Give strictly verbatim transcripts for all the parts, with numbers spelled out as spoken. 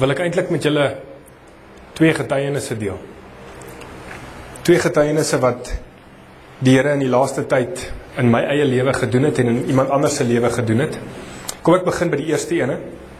wil ek eintlik met julle twee getuienisse deel. Twee getuienisse wat die Here in die laaste tyd in my eie lewe gedoen het en in iemand anders se lewe gedoen het. Kom ek begin by die eerste ene.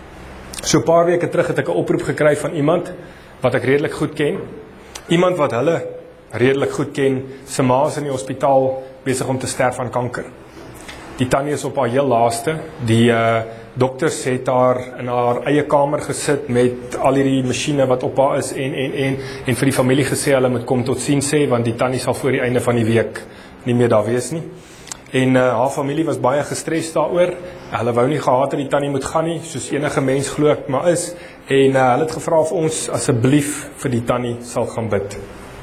So 'n paar weke terug het ek 'n oproep gekry van iemand wat ek redelik goed ken. Iemand wat hulle redelik goed ken, se ma is in die hospitaal besig om te sterf aan kanker. Die tannie is op haar heel laaste. Die uh, dokters het haar in haar eie kamer gesit met al hierdie masjiene wat op haar is en en en en vir die familie gesê hulle moet kom tot sien sê want die tannie sal voor die einde van die week nie meer daar wees nie. En uh, haar familie was baie gestres daaroor. Hulle wou nie gehad dat die tannie moet gaan nie, soos enige mens glo ek maar is. En uh, hulle het gevra of ons asseblief vir die tannie sal gaan bid.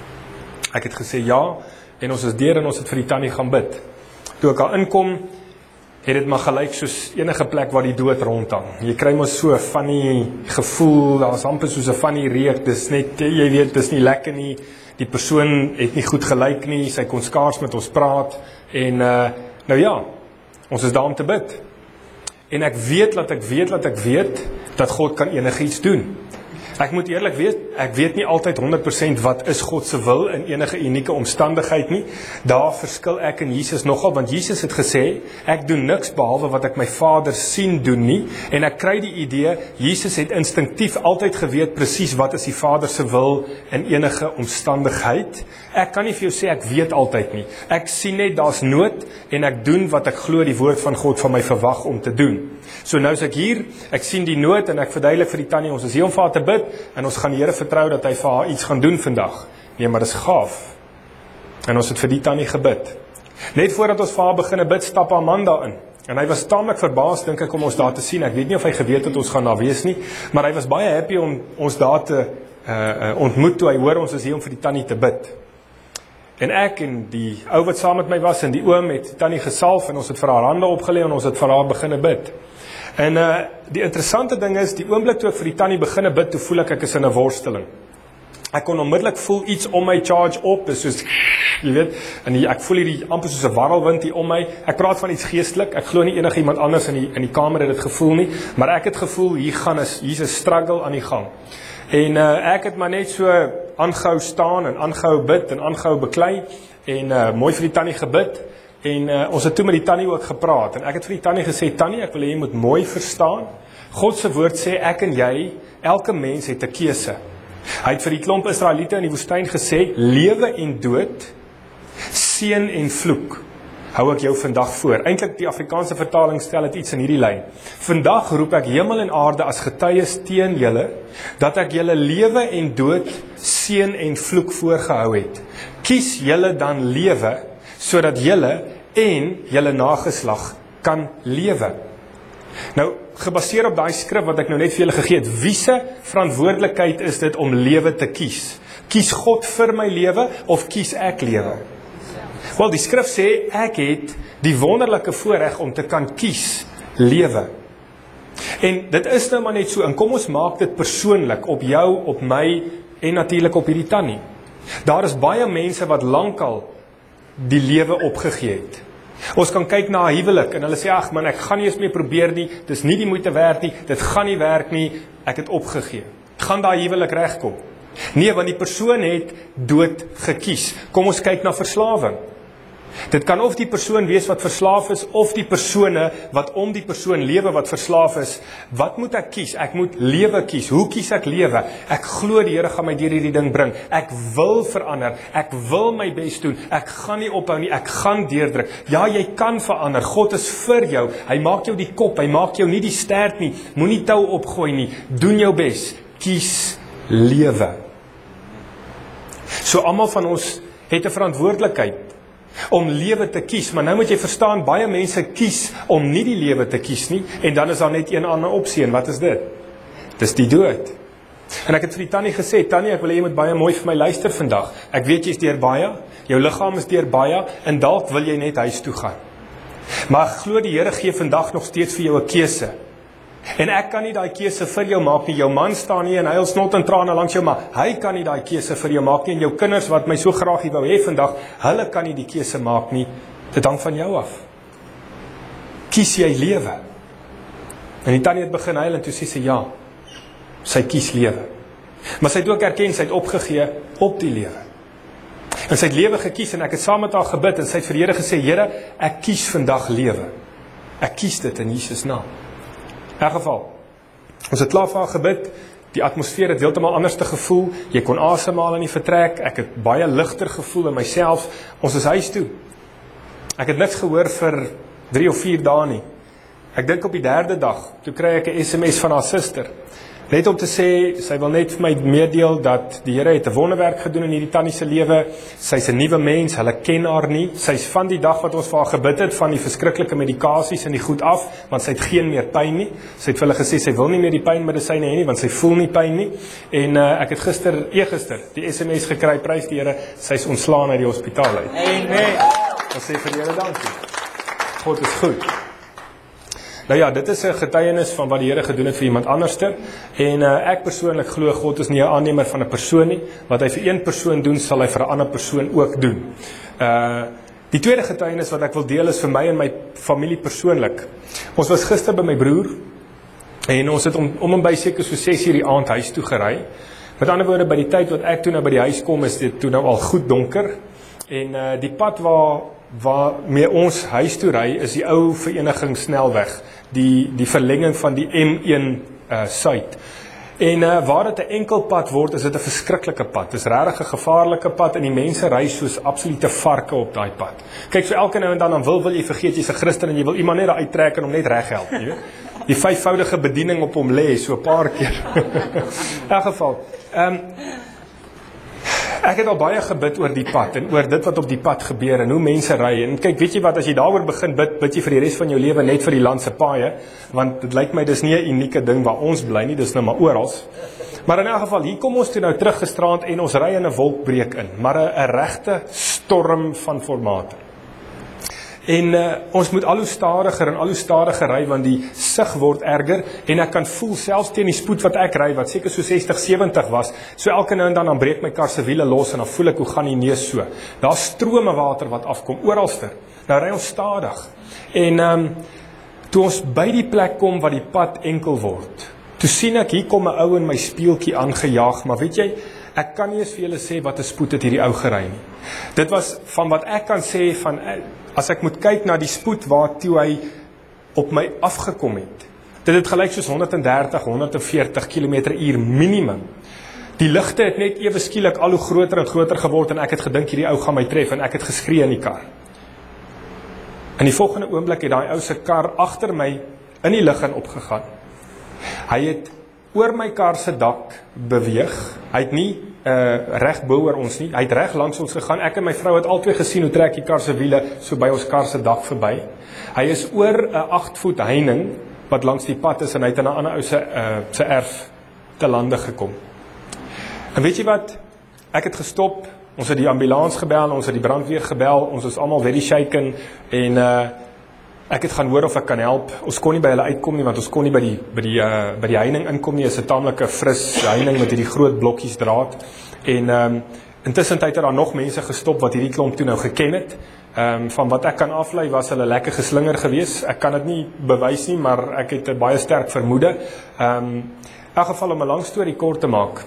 Ek het gesê ja, en ons is deur en ons het vir die tannie gaan bid. Toe ek daar inkom, het dit maar gelyk soos enige plek waar die dood rondhang. Jy kry mos so 'n funny gevoel, daar's amper soos 'n funny reuk, dis net, jy weet, dis nie lekker nie, die persoon het nie goed gelyk nie, sy kon skaars met ons praat, en uh, nou ja, ons is daar om te bid. En ek weet dat ek weet dat ek weet, dat God kan enigiets doen. Ek moet eerlik weet, ek weet nie altyd honderd persent wat is God se wil in enige unieke omstandigheid nie. Daar verskil ek en Jesus nogal, want Jesus het gesê, ek doen niks behalwe wat ek my Vader sien doen nie, en ek kry die idee, Jesus het instinktief altyd geweet presies wat is die Vader se wil in enige omstandigheid. Ek kan nie vir jou sê ek weet altyd nie. Ek sien net daar's nood en ek doen wat ek glo die woord van God van my verwag om te doen. So nou is ek hier, ek sien die nood en ek verduidelik vir die tannie, ons is hier om vir haar te bid, en ons gaan die Here vertrou dat hy vir haar iets gaan doen vandag. Nee, maar dis gaaf. En ons het vir die tannie gebid. Net voordat ons vir haar begin bid, stap haar man daarin. En hy was taamlik verbaas, dink ek, om ons daar te sien. Ek weet nie of hy geweet het ons gaan daar wees nie, maar hy was baie happy om ons daar te uh, uh, ontmoet toe hy hoor ons is hier om vir die tannie te bid. En ek en die ou wat saam met my was en die oom het die tannie gesalf en ons het vir haar hande opgelê en ons het vir haar begin bid. En uh, die interessante ding is, die oomblik toe ek vir die tannie begin bid, toe voel ek ek is in 'n worsteling. Ek kon onmiddellik voel iets om my charge op, dis soos, jy weet, en die, ek voel hierdie amper soos 'n warrelwind hier om my. Ek praat van iets geestelik, ek glo nie enige iemand anders in die, in die kamer het dit gevoel nie, maar ek het gevoel, hier gaan is, hier's 'n struggle aan die gang. En uh, ek het maar net so aangehou staan en aangehou bid en aangehou beklei en uh, mooi vir die tannie gebid. En uh, ons het toe met die tannie ook gepraat, en ek het vir die tannie gesê, tannie, ek wil hê jy moet mooi verstaan, God se woord sê, ek en jy, elke mens het 'n keuse. Hy het vir die klomp Israeliete in die woestyn gesê, lewe en dood, seën en vloek, hou ek jou vandag voor. Eintlik die Afrikaanse vertaling stel dit iets in hierdie lyn. Vandag roep ek hemel en aarde as getuies teen julle, dat ek julle lewe en dood, seën en vloek voorgehou het. Kies julle dan lewe, sodat julle en julle nageslag kan lewe. Nou, gebaseer op daai skrif wat ek nou net vir julle gegee het, wie se verantwoordelikheid is dit om lewe te kies? Kies God vir my lewe of kies ek lewe? Wel, die skrif sê, ek het die wonderlike voorreg om te kan kies lewe. En dit is nou maar net so, en kom ons maak dit persoonlik op jou, op my en natuurlik op hierdie tannie. Daar is baie mense wat lankal die lewe opgegee het. Ons kan kyk na 'n huwelik en hulle sê, ag man, ek gaan nie eens meer probeer nie, dis nie die moeite werd nie, dit gaan nie werk nie, ek het opgegee. Gaan daai huwelik regkom? Nee, want die persoon het dood gekies. Kom ons kyk na verslawing. Dit kan of die persoon wees wat verslaaf is, of die persone wat om die persoon lewe wat verslaaf is. Wat moet ek kies? Ek moet lewe kies. Hoe kies ek lewe? Ek glo die Here gaan my deur hierdie ding bring. Ek wil verander. Ek wil my bes doen. Ek gaan nie ophou nie. Ek gaan deurdruk. Ja, jy kan verander. God is vir jou. Hy maak jou die kop. Hy maak jou nie die stert nie. Moenie tou opgooi nie. Doen jou bes. Kies lewe. So almal van ons het 'n verantwoordelikheid om lewe te kies, maar nou moet jy verstaan, baie mense kies om nie die lewe te kies nie, en dan is daar net een ander opsie, en wat is dit? Dis die dood. En ek het vir die tannie gesê, tannie, ek wil hê jy moet baie mooi vir my luister vandag. Ek weet jy is deur baie, jou liggaam is deur baie, en dalk wil jy net huis toe gaan. Maar ek glo die Here gee vandag nog steeds vir jou 'n keuse. En ek kan nie daai keuse vir jou maak nie. Jou man staan nie en hy het snot en trane langs jou, maar hy kan nie daai keuse vir jou maak nie. En jou kinders wat my so graag hier wou hê vandag, hulle kan nie die keuse maak nie. Dit hang van jou af. Kies jy lewe? En die tannie het begin huil en toe sê sy ja. Sy kies lewe. Maar sy het ook erken, sy het opgegee op die lewe. En sy het lewe gekies en ek het saam met haar gebid en sy het vir die Here gesê, Here, ek kies vandag lewe. Ek kies dit in Jesus naam. In elk geval, ons het klaar vir haar gebid, die atmosfeer het heeltemal anders te gevoel, jy kon asemhaal in die vertrek, ek het baie ligter gevoel in myself, ons is huis toe. Ek het niks gehoor vir drie of vier dae nie. Ek dink op die derde dag, toe kry ek 'n S M S van haar suster, net om te sê, sy wil net vir my meedeel dat die Here het 'n wonderwerk gedoen in hierdie tannie se lewe, sy's 'n nuwe mens, hulle ken haar nie, sy's van die dag wat ons vir haar gebid het, van die verskriklike medikasies en die goed af, want sy het geen meer pyn nie, sy het vir hulle gesê, sy wil nie meer die pynmedisyne hê nie, want sy voel nie pyn nie, en uh, ek het gister, eergister, die S M S gekry, prys die Here, sy's ontslaan uit die hospitaal uit. Amen. Ons sê vir die Here dankie. God is goed. Nou ja, dit is 'n getuienis van wat die Here gedoen het vir iemand anderste, en uh, ek persoonlik glo God is nie 'n aannemer van 'n persoon nie, wat hy vir een persoon doen, sal hy vir 'n ander persoon ook doen. Uh, die tweede getuienis wat ek wil deel is vir my en my familie persoonlik. Ons was gister by my broer, en ons het om, om en by seker so ses uur die aand huis toe gery. Met ander woorde, by die tyd wat ek toe nou by die huis kom, is dit toe nou al goed donker, en uh, die pad waar waarmee ons huis toe ry, is die ou vereniging snelweg, die, die verlenging van die M een uh, Suid. En uh, waar dit 'n enkel pad word, is dit 'n verskriklike pad. Dit is regtig 'n gevaarlike pad, en die mense ry soos absolute varke op daai pad. Kyk, so elke nou en dan, dan wil, wil jy vergeet, jy's 'n Christen, en jy wil iemand net daar uittrek en hom net reg help, jy weet. Die vyfvoudige bediening op hom lê, so 'n paar keer. In elk geval, um, ek het al baie gebid oor die pad, en oor dit wat op die pad gebeur, en hoe mense ry, en kyk, weet jy wat, as jy daaroor begin bid, bid jy vir die res van jou lewe net vir die land se paaie, want dit lyk my, dis nie 'n unieke ding waar ons bly nie, dis nou maar oral. Maar in elk geval, hier kom ons toe nou terug gisterand, en ons ry in 'n wolkbreek in, maar 'n regte storm van formate. En uh, ons moet al hoe stadiger en al hoe stadiger ry, want die sig word erger, en ek kan voel, selfs teen die spoed wat ek ry, wat seker so sestig, sewentig was, so elke nou en dan, dan breek my kar se wiele los, en dan voel ek, hoe gaan die neus so. Daar strome water wat afkom, oralster. Nou ry ons stadig. En um, toe ons by die plek kom, waar die pad enkel word, toe sien ek, hier kom 'n ou in my speeltjie aangejaag, maar weet jy, ek kan nie eens vir julle sê, wat 'n spoed het hierdie ou gery nie. Dit was, van wat ek kan sê, van as ek moet kyk na die spoed waartoe hy op my afgekom het, dit het gelyk soos honderddertig, honderdveertig kilometer per uur minimum. Die ligte het net ewe skielik al hoe groter en groter geword, en ek het gedink hierdie ou gaan my tref, en ek het geskree in die kar. In die volgende oomblik het daai ou se kar agter my in die lug in opgegaan. Hy het oor my kar se dak beweeg, hy het nie Uh, reg bo oor ons nie, hy het reg langs ons gegaan, ek en my vrou het albei gesien hoe trek die kar se wiele so by ons kar se dak verby. Hy is oor 'n agt voet heining wat langs die pad is, en hy het in 'n ander ou se uh, se erf te lande gekom. En weet jy wat, ek het gestop, ons het die ambulans gebel, ons het die brandweer gebel, ons is almal very shaken, en uh, ek het gaan hoor of ek kan help. Ons kon nie by hulle uitkom nie, want ons kon nie by die, by die, uh, by die heining inkom nie. Dit is 'n taamlike fris heining met hierdie groot blokkies draad. En um, intussen het daar nog mense gestop wat hierdie klomp toe nou geken het. Um, van wat ek kan aflei, was hulle lekker geslinger gewees. Ek kan dit nie bewys nie, maar ek het 'n baie sterk vermoede. Um, in elk geval, om 'n lang storie kort te maak.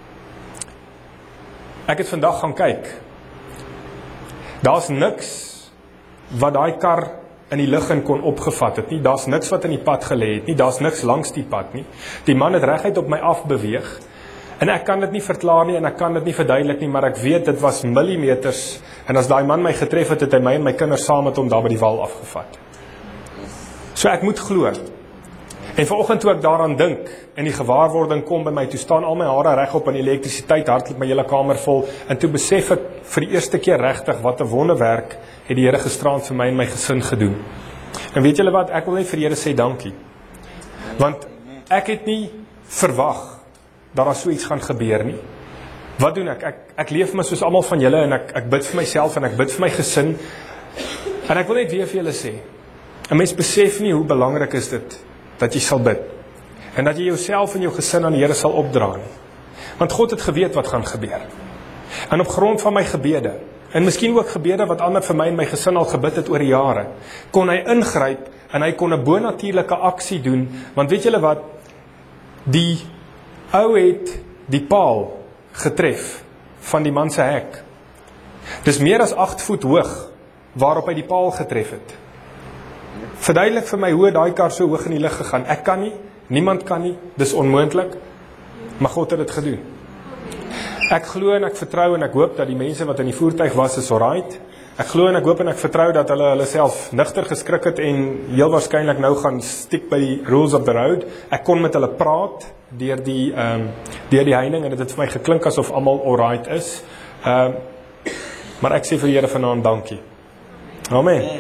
Ek het vandag gaan kyk. Daar's niks wat daai kar in die lug in kon opgevat het nie, daar's niks wat in die pad gelê het nie, daar's niks langs die pad nie. Die man het reguit op my af beweeg, en ek kan dit nie verklaar nie, en ek kan dit nie verduidelik nie, maar ek weet, dit was millimeters, en as daai man my getref het, het hy my en my kinders saam met hom daar by die wal afgevat. So ek moet glo. En vanoggend toe ek daaraan dink, en die gewaarwording kom by my, toe staan al my hare regop, en die elektrisiteit hardloop my hele kamer vol, en toe besef ek vir die eerste keer regtig, wat 'n wonderwerk het die Here gisterand vir my en my gesin gedoen. En weet julle wat, ek wil net vir die Here sê dankie. Want ek het nie verwag dat daar so iets gaan gebeur nie. Wat doen ek? Ek, ek leef maar soos almal van julle, en ek, ek bid vir myself, en ek bid vir my gesin, en ek wil net weer vir julle sê, 'n mens besef nie hoe belangrik is dit, dat jy sal bid, en dat jy jouself en jou gesin aan die Here sal opdra nie. Want God het geweet wat gaan gebeur. En op grond van my gebede, en miskien ook gebede wat ander vir my en my gesin al gebid het oor die jare, kon hy ingryp, en hy kon 'n bonatuurlike aksie doen, want weet julle wat, die Ou het die paal getref van die man se hek. Dis meer as agt voet hoog waarop hy die paal getref het. Verduidelik vir my hoe daai kar so hoog in die lug gegaan. Ek kan nie, niemand kan nie, dis onmoontlik, maar God het dit gedoen. Ek glo en ek vertrou en ek hoop dat die mense wat in die voertuig was is alright. Ek glo en ek hoop en ek vertrou dat hulle hulle self nigter geskrik het en heel waarskynlik nou gaan stiek by die rules of the road. Ek kon met hulle praat deur die um, deur die heining en dit het vir my geklink asof almal alright is. Um, maar ek sê vir die Here vanaand dankie. Amen.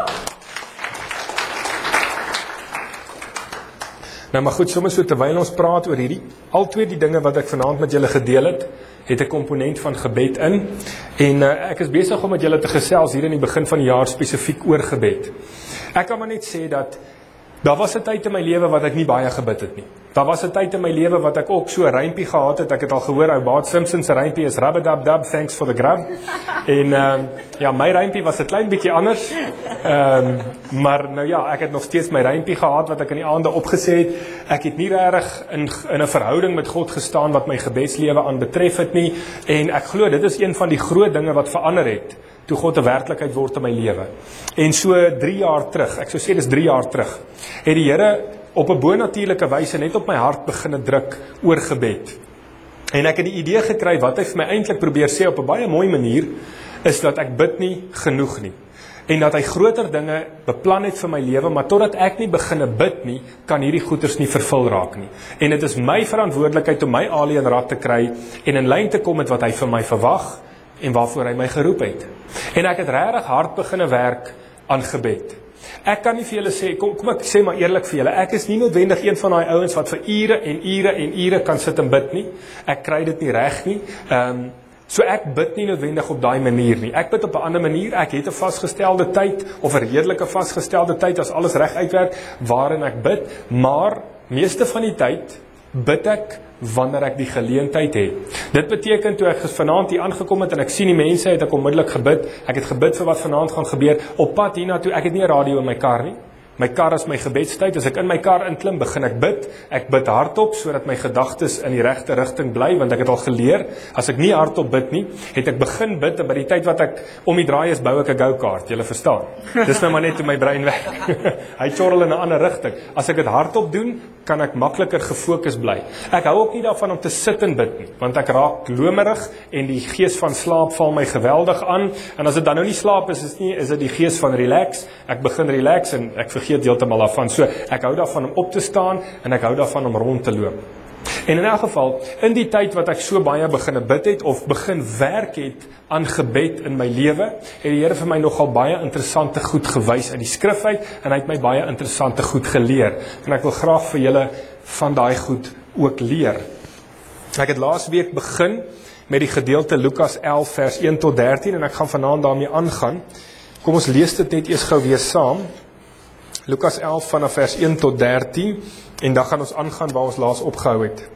Nou maar goed, soms so terwyl ons praat oor hierdie, al twee die dinge wat ek vanaand met julle gedeel het, het 'n komponent van gebed in, en uh, ek is besig om met julle te gesels hier in die begin van die jaar spesifiek oor gebed. Ek kan maar net sê dat, daar was 'n tyd in my lewe wat ek nie baie gebid het nie. Daar was 'n tyd in my lewe wat ek ook so 'n rympie gehad het, ek het al gehoor, ou Bart Simpson se rympie is rub-a-dub-dub, thanks for the grub, en um, ja, my rympie was 'n klein bietjie anders, um, maar nou ja, ek het nog steeds my rympie gehad, wat ek in die aande opgesê het, ek het nie regtig in, in 'n verhouding met God gestaan, wat my gebedslewe aan betref het nie, en ek glo, dit is een van die groot dinge wat verander het, toe God 'n werklikheid word in my lewe. En so drie jaar terug, ek sou sê dis drie jaar terug, het die Here op 'n bonatuurlike wyse net op my hart begin druk oor gebed. En ek het die idee gekry, wat hy vir my eintlik probeer sê op 'n baie mooi manier, is dat ek bid nie genoeg nie. En dat hy groter dinge beplan het vir my lewe, maar totdat ek nie beginne bid nie, kan hierdie goeders nie vervul raak nie. En dit is my verantwoordelikheid om my alie in rad te kry, en in lyn te kom met wat hy vir my verwag, en waarvoor hy my geroep het. En ek het regtig hard beginne werk aan gebed. Ek kan nie vir julle sê, kom, kom ek sê maar eerlik vir julle, ek is nie noodwendig een van daai ouens wat vir ure en ure en ure kan sit en bid nie. Ek kry dit nie reg nie. Um, so ek bid nie noodwendig op daai manier nie. Ek bid op 'n ander manier. Ek het 'n vasgestelde tyd, of 'n redelike vasgestelde tyd, as alles reg uitwerk, waarin ek bid, maar meeste van die tyd bid ek wanneer ek die geleentheid het. Dit beteken, toe ek vanaand hier aangekom het en ek sien die mense, het ek onmiddellik gebid. Ek het gebid vir wat vanaand gaan gebeur. Op pad hiernatoe, ek het nie 'n radio in my kar nie. My kar is my gebedstyd. As ek in my kar inklim, begin ek bid. Ek bid hardop, sodat my gedagtes in die regte rigting bly, want ek het al geleer, as ek nie hardop bid nie, het ek begin bid, en by die tyd wat ek om die draai is, bou ek 'n go-kart, julle verstaan. Dis nou maar net hoe my brein werk. Hy chorrel in 'n ander rigting. As ek dit hardop doen, kan ek makliker gefokus bly. Ek hou ook nie daarvan om te sit en bid nie, want ek raak lomerig, en die gees van slaap val my geweldig aan, en as dit dan nou nie slaap is, is, nie, is dit die gees van relax. Ek begin relax, en ek vergeet heeltemal daarvan. So, ek hou daarvan om op te staan, en ek hou daarvan om rond te loop. En in elk geval, in die tyd wat ek so baie begin bid het, of begin werk het aan gebed in my lewe, het die Here vir my nogal baie interessante goed gewys in die skrif uit, en hy het my baie interessante goed geleer. En ek wil graag vir julle van daai goed ook leer. Ek het laas week begin met die gedeelte Lukas elf vers een tot dertien, en ek gaan vanaand daarmee aangaan. Kom ons lees dit net eers gou weer saam. Lukas elf vanaf vers een tot dertien, en dan gaan ons aangaan waar ons laas opgehou het.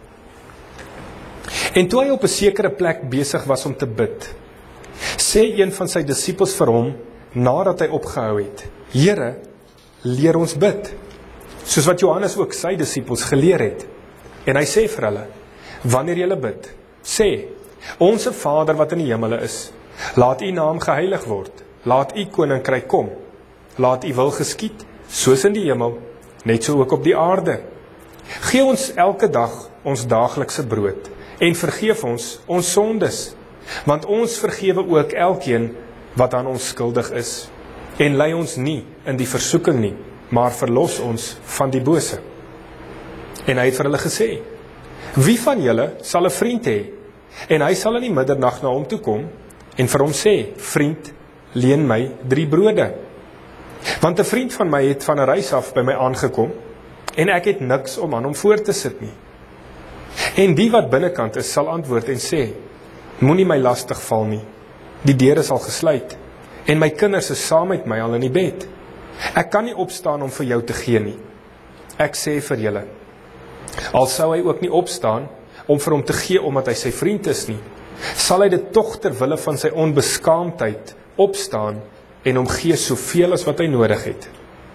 En toe hy op 'n sekere plek besig was om te bid, sê een van sy disippels vir hom, nadat hy opgehou het, Here, leer ons bid, soos wat Johannes ook sy disippels geleer het. En hy sê vir hulle, wanneer julle bid, sê, Onse Vader wat in die hemele is, laat u naam geheilig word, laat u koninkryk kom, laat u wil geskied, soos in die hemel, net so ook op die aarde. Gee ons elke dag ons daaglikse brood, en vergeef ons ons sondes, want ons vergewe ook elkeen wat aan ons skuldig is. En lei ons nie in die versoeking nie, maar verlos ons van die bose. En hy het vir hulle gesê, wie van julle sal 'n vriend hê, en hy sal in die middernag na hom toe kom, en vir hom sê, vriend, leen my drie brode. Want 'n vriend van my het van 'n reis af by my aangekom, en ek het niks om aan hom voor te sit nie. En die wat binnekant is, sal antwoord en sê, moenie my lastig val nie, die deur is al gesluit, en my kinders is saam met my al in die bed. Ek kan nie opstaan om vir jou te gee nie. Ek sê vir julle, al sou hy ook nie opstaan, om vir hom te gee, omdat hy sy vriend is nie, sal hy dit tog ter wille van sy onbeskaamdheid opstaan, en hom gee soveel as wat hy nodig het.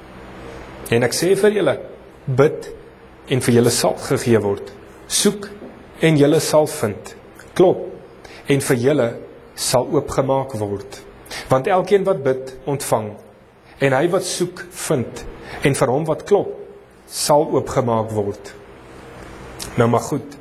En ek sê vir julle, bid, en vir julle sal gegee word. Soek, en julle sal vind. Klop, en vir julle sal oopgemaak word. Want elkeen wat bid, ontvang, en hy wat soek, vind, en vir hom wat klop, sal oopgemaak word. Nou maar goed.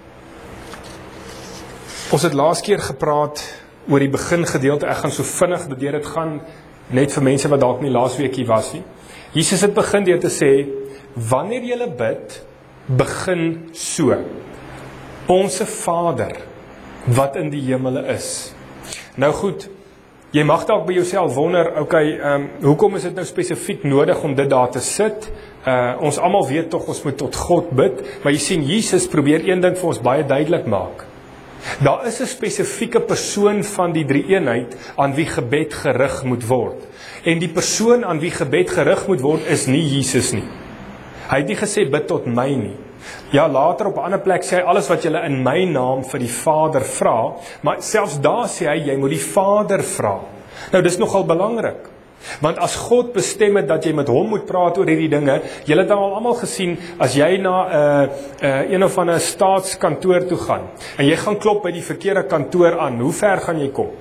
Ons het laas keer gepraat oor die begingedeelte, ek gaan so vinnig deur dit gaan, net vir mense wat dalk nie laas week hier was nie. Jesus het begin deur te sê, wanneer julle bid, begin so. Onse Vader, wat in die hemele is. Nou goed, jy mag dalk by jouself wonder, okay, um, hoekom is dit nou spesifiek nodig om dit daar te sit? Uh, ons almal weet tog, ons moet tot God bid, maar jy sien, Jesus probeer een ding vir ons baie duidelik maak. Daar is 'n spesifieke persoon van die drie eenheid aan wie gebed gerig moet word. En die persoon aan wie gebed gerig moet word is nie Jesus nie. Hy het nie gesê bid tot my nie. Ja, later op 'n ander plek sê hy alles wat julle in my naam vir die Vader vra, maar selfs daar sê hy jy moet die Vader vra. Nou dis nogal belangrik. Want as God bestem het dat jy met hom moet praat oor hierdie dinge, julle het al almal gesien, as jy na uh, uh, een of ander staatskantoor toe gaan, en jy gaan klop by die verkeerde kantoor aan, hoe ver gaan jy kom?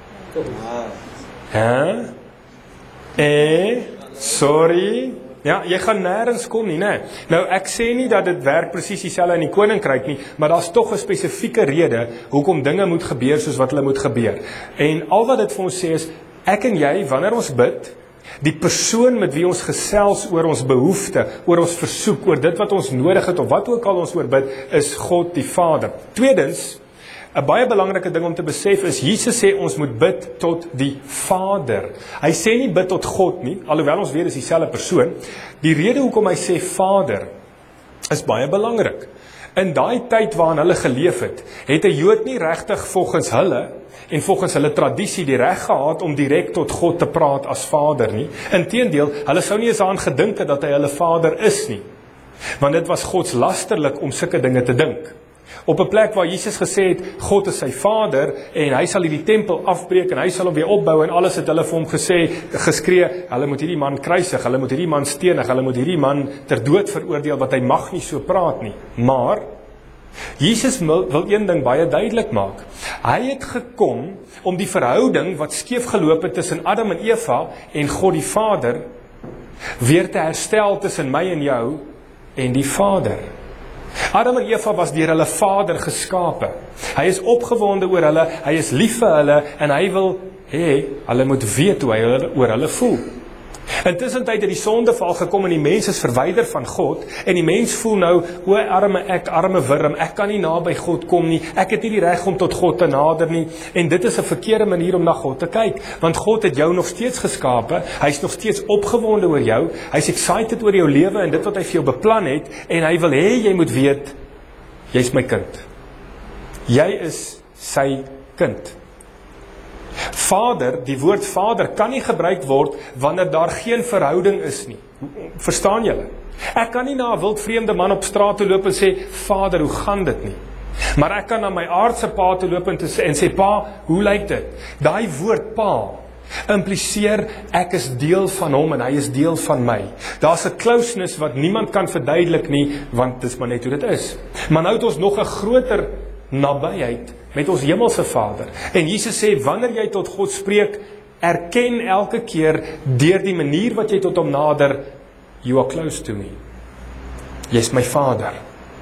Hæ? Eh? Sorry? Ja, jy gaan nêrens kom nie, né? Nou, ek sê nie dat dit werk presies dieselfde in die koninkryk nie, maar daar's tog 'n spesifieke rede hoekom dinge moet gebeur soos wat hulle moet gebeur. En al wat dit vir ons sê is, ek en jy, wanneer ons bid, die persoon met wie ons gesels oor ons behoefte, oor ons versoek, oor dit wat ons nodig het, of wat ook al ons oor bid, is God die Vader. Tweedens, 'n baie belangrike ding om te besef is, Jesus sê ons moet bid tot die Vader. Hy sê nie bid tot God nie, alhoewel ons weet is dieselfde persoon. Die rede hoekom hy sê Vader, is baie belangrik. In daai tyd waarin hulle geleef het, het 'n Jood nie regtig volgens hulle, en volgens hulle tradisie die reg gehad om direk tot God te praat as Vader nie. Inteendeel, hulle sou nie eens aan gedink het dat hy hulle Vader is nie. Want dit was godslasterlik om sulke dinge te dink. Op 'n plek waar Jesus gesê het, God is sy Vader, en hy sal hierdie tempel afbreek, en hy sal hom weer opbou, en alles het hulle vir hom gesê, geskree, hulle moet hierdie man kruisig, hulle moet hierdie man stenig, hulle moet hierdie man ter dood veroordeel, want hy mag nie so praat nie. Maar, Jesus wil, wil een ding baie duidelik maak. Hy het gekom om die verhouding wat skeef geloop het tussen Adam en Eva en God die Vader weer te herstel tussen my en jou en die Vader. Adam en Eva was deur hulle Vader geskape. Hy is opgewonde oor hulle, hy is lief vir hulle en hy wil hê hulle moet weet hoe hy oor hulle voel. Intussen tyd het die sondeval gekom en die mens is verwyder van God en die mens voel nou, o arme ek, arme wurm, ek kan nie naby God kom nie, ek het nie die reg om tot God te nader nie, en dit is 'n verkeerde manier om na God te kyk, want God het jou nog steeds geskape, hy is nog steeds opgewonde oor jou, hy is excited oor jou lewe en dit wat hy vir jou beplan het, en hy wil hê jy moet weet, jy's my kind. Jy is sy kind. Vader, die woord Vader kan nie gebruik word wanneer daar geen verhouding is nie. Verstaan julle? Ek kan nie na 'n wildvreemde man op straat toe loop en sê, Vader, hoe gaan dit nie? Maar ek kan na my aardse pa toe loop en, te sê, en sê, Pa, hoe lyk dit? Daai woord Pa impliseer ek is deel van hom en hy is deel van my. Daar's 'n closeness wat niemand kan verduidelik nie, want dis maar net hoe dit is. Maar nou het ons nog 'n groter nabyheid met ons hemelse Vader. En Jesus sê, wanneer jy tot God spreek, erken elke keer deur die manier wat jy tot hom nader, you are close to me. Jy is my Vader.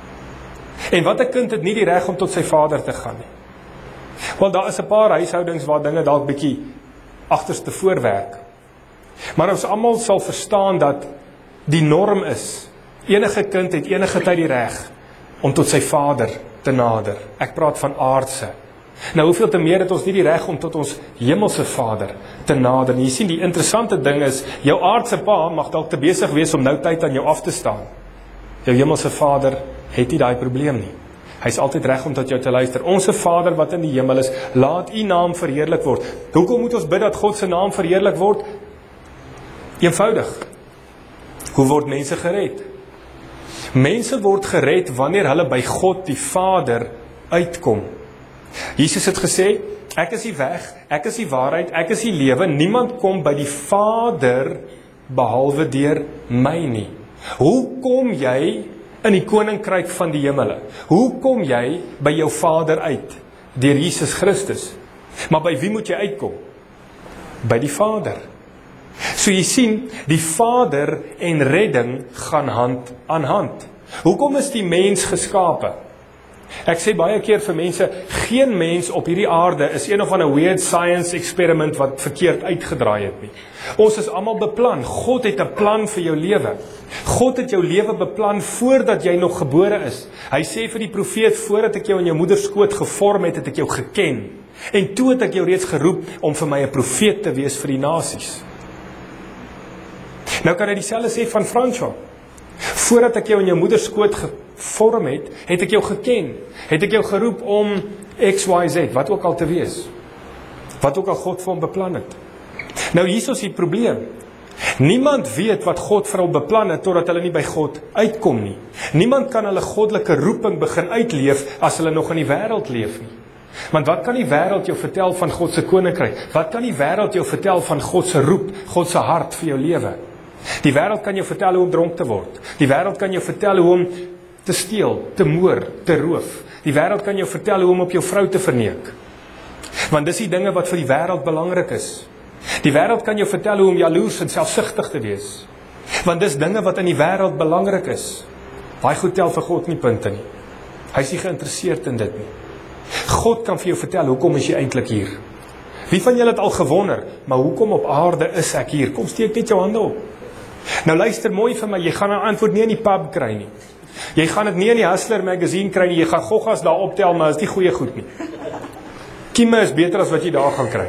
En wat 'n kind het nie die reg om tot sy Vader te gaan nie. Wel, daar is 'n paar huishoudings waar dinge dalk bietjie agterste voorwerk. Maar ons almal sal verstaan dat die norm is, enige kind het enige tyd die reg om tot sy Vader te nader. Ek praat van aardse. Nou, hoeveel te meer het ons nie die reg om tot ons hemelse Vader te nader. Jy sien, die interessante ding is, jou aardse pa mag dalk te besig wees om nou tyd aan jou af te staan. Jou hemelse Vader het nie daai probleem nie. Hy is altyd reg om tot jou te luister. Onse Vader wat in die hemel is, laat u naam verheerlik word. Hoekom moet ons bid dat God se naam verheerlik word? Eenvoudig. Hoe word mense gered? Mense word gered wanneer hulle by God die Vader uitkom. Jesus het gesê, ek is die weg, ek is die waarheid, ek is die lewe, niemand kom by die Vader behalwe deur my nie. Hoe kom jy in die koninkryk van die hemele. Hoe kom jy by jou Vader uit? Deur Jesus Christus. Maar by wie moet jy uitkom? By die Vader. So jy sien, die Vader en redding gaan hand aan hand. Hoekom is die mens geskape? Ek sê baie keer vir mense, geen mens op hierdie aarde is een of ander weird science experiment wat verkeerd uitgedraai het nie. Ons is almal beplan. God het 'n plan vir jou lewe. God het jou lewe beplan voordat jy nog gebore is. Hy sê vir die profeet, voordat ek jou in jou moeder skoot gevorm het, het ek jou geken. En toe het ek jou reeds geroep om vir my 'n profeet te wees vir die nasies. Nou kan hy dieselfde sê van François. Voordat ek jou in jou moeder skoot gevorm het, het ek jou geken. Het ek jou geroep om X Y Z, wat ook al te wees. Wat ook al God vir hom beplan het. Nou hier is die probleem. Niemand weet wat God vir hom beplan het, totdat hulle nie by God uitkom nie. Niemand kan hulle goddelike roeping begin uitleef, as hulle nog in die wêreld leef nie. Want wat kan die wêreld jou vertel van God se koninkryk? Wat kan die wêreld jou vertel van God se roep, God se hart vir jou lewe? Die wêreld kan jou vertel hoe om dronk te word. Die wêreld kan jou vertel hoe om te steel, te moor, te roof. Die wêreld kan jou vertel hoe om op jou vrou te verneek. Want dis die dinge wat vir die wêreld belangrik is. Die wêreld kan jou vertel hoe om jaloers en selfsugtig te wees. Want dis dinge wat in die wêreld belangrik is. Daai goed tel vir God nie punte nie. Hy is nie geïnteresseerd in dit nie. God kan vir jou vertel, hoekom is jy eintlik hier? Wie van julle het al gewonder, maar hoekom op aarde is ek hier? Kom steek net jou hande op. Nou luister mooi vir my, jy gaan 'n antwoord nie in die pub kry nie. Jy gaan dit nie in die Hustler magazine kry nie, jy gaan goggas daar optel, maar is nie goeie goed nie. Kieme is beter as wat jy daar gaan kry.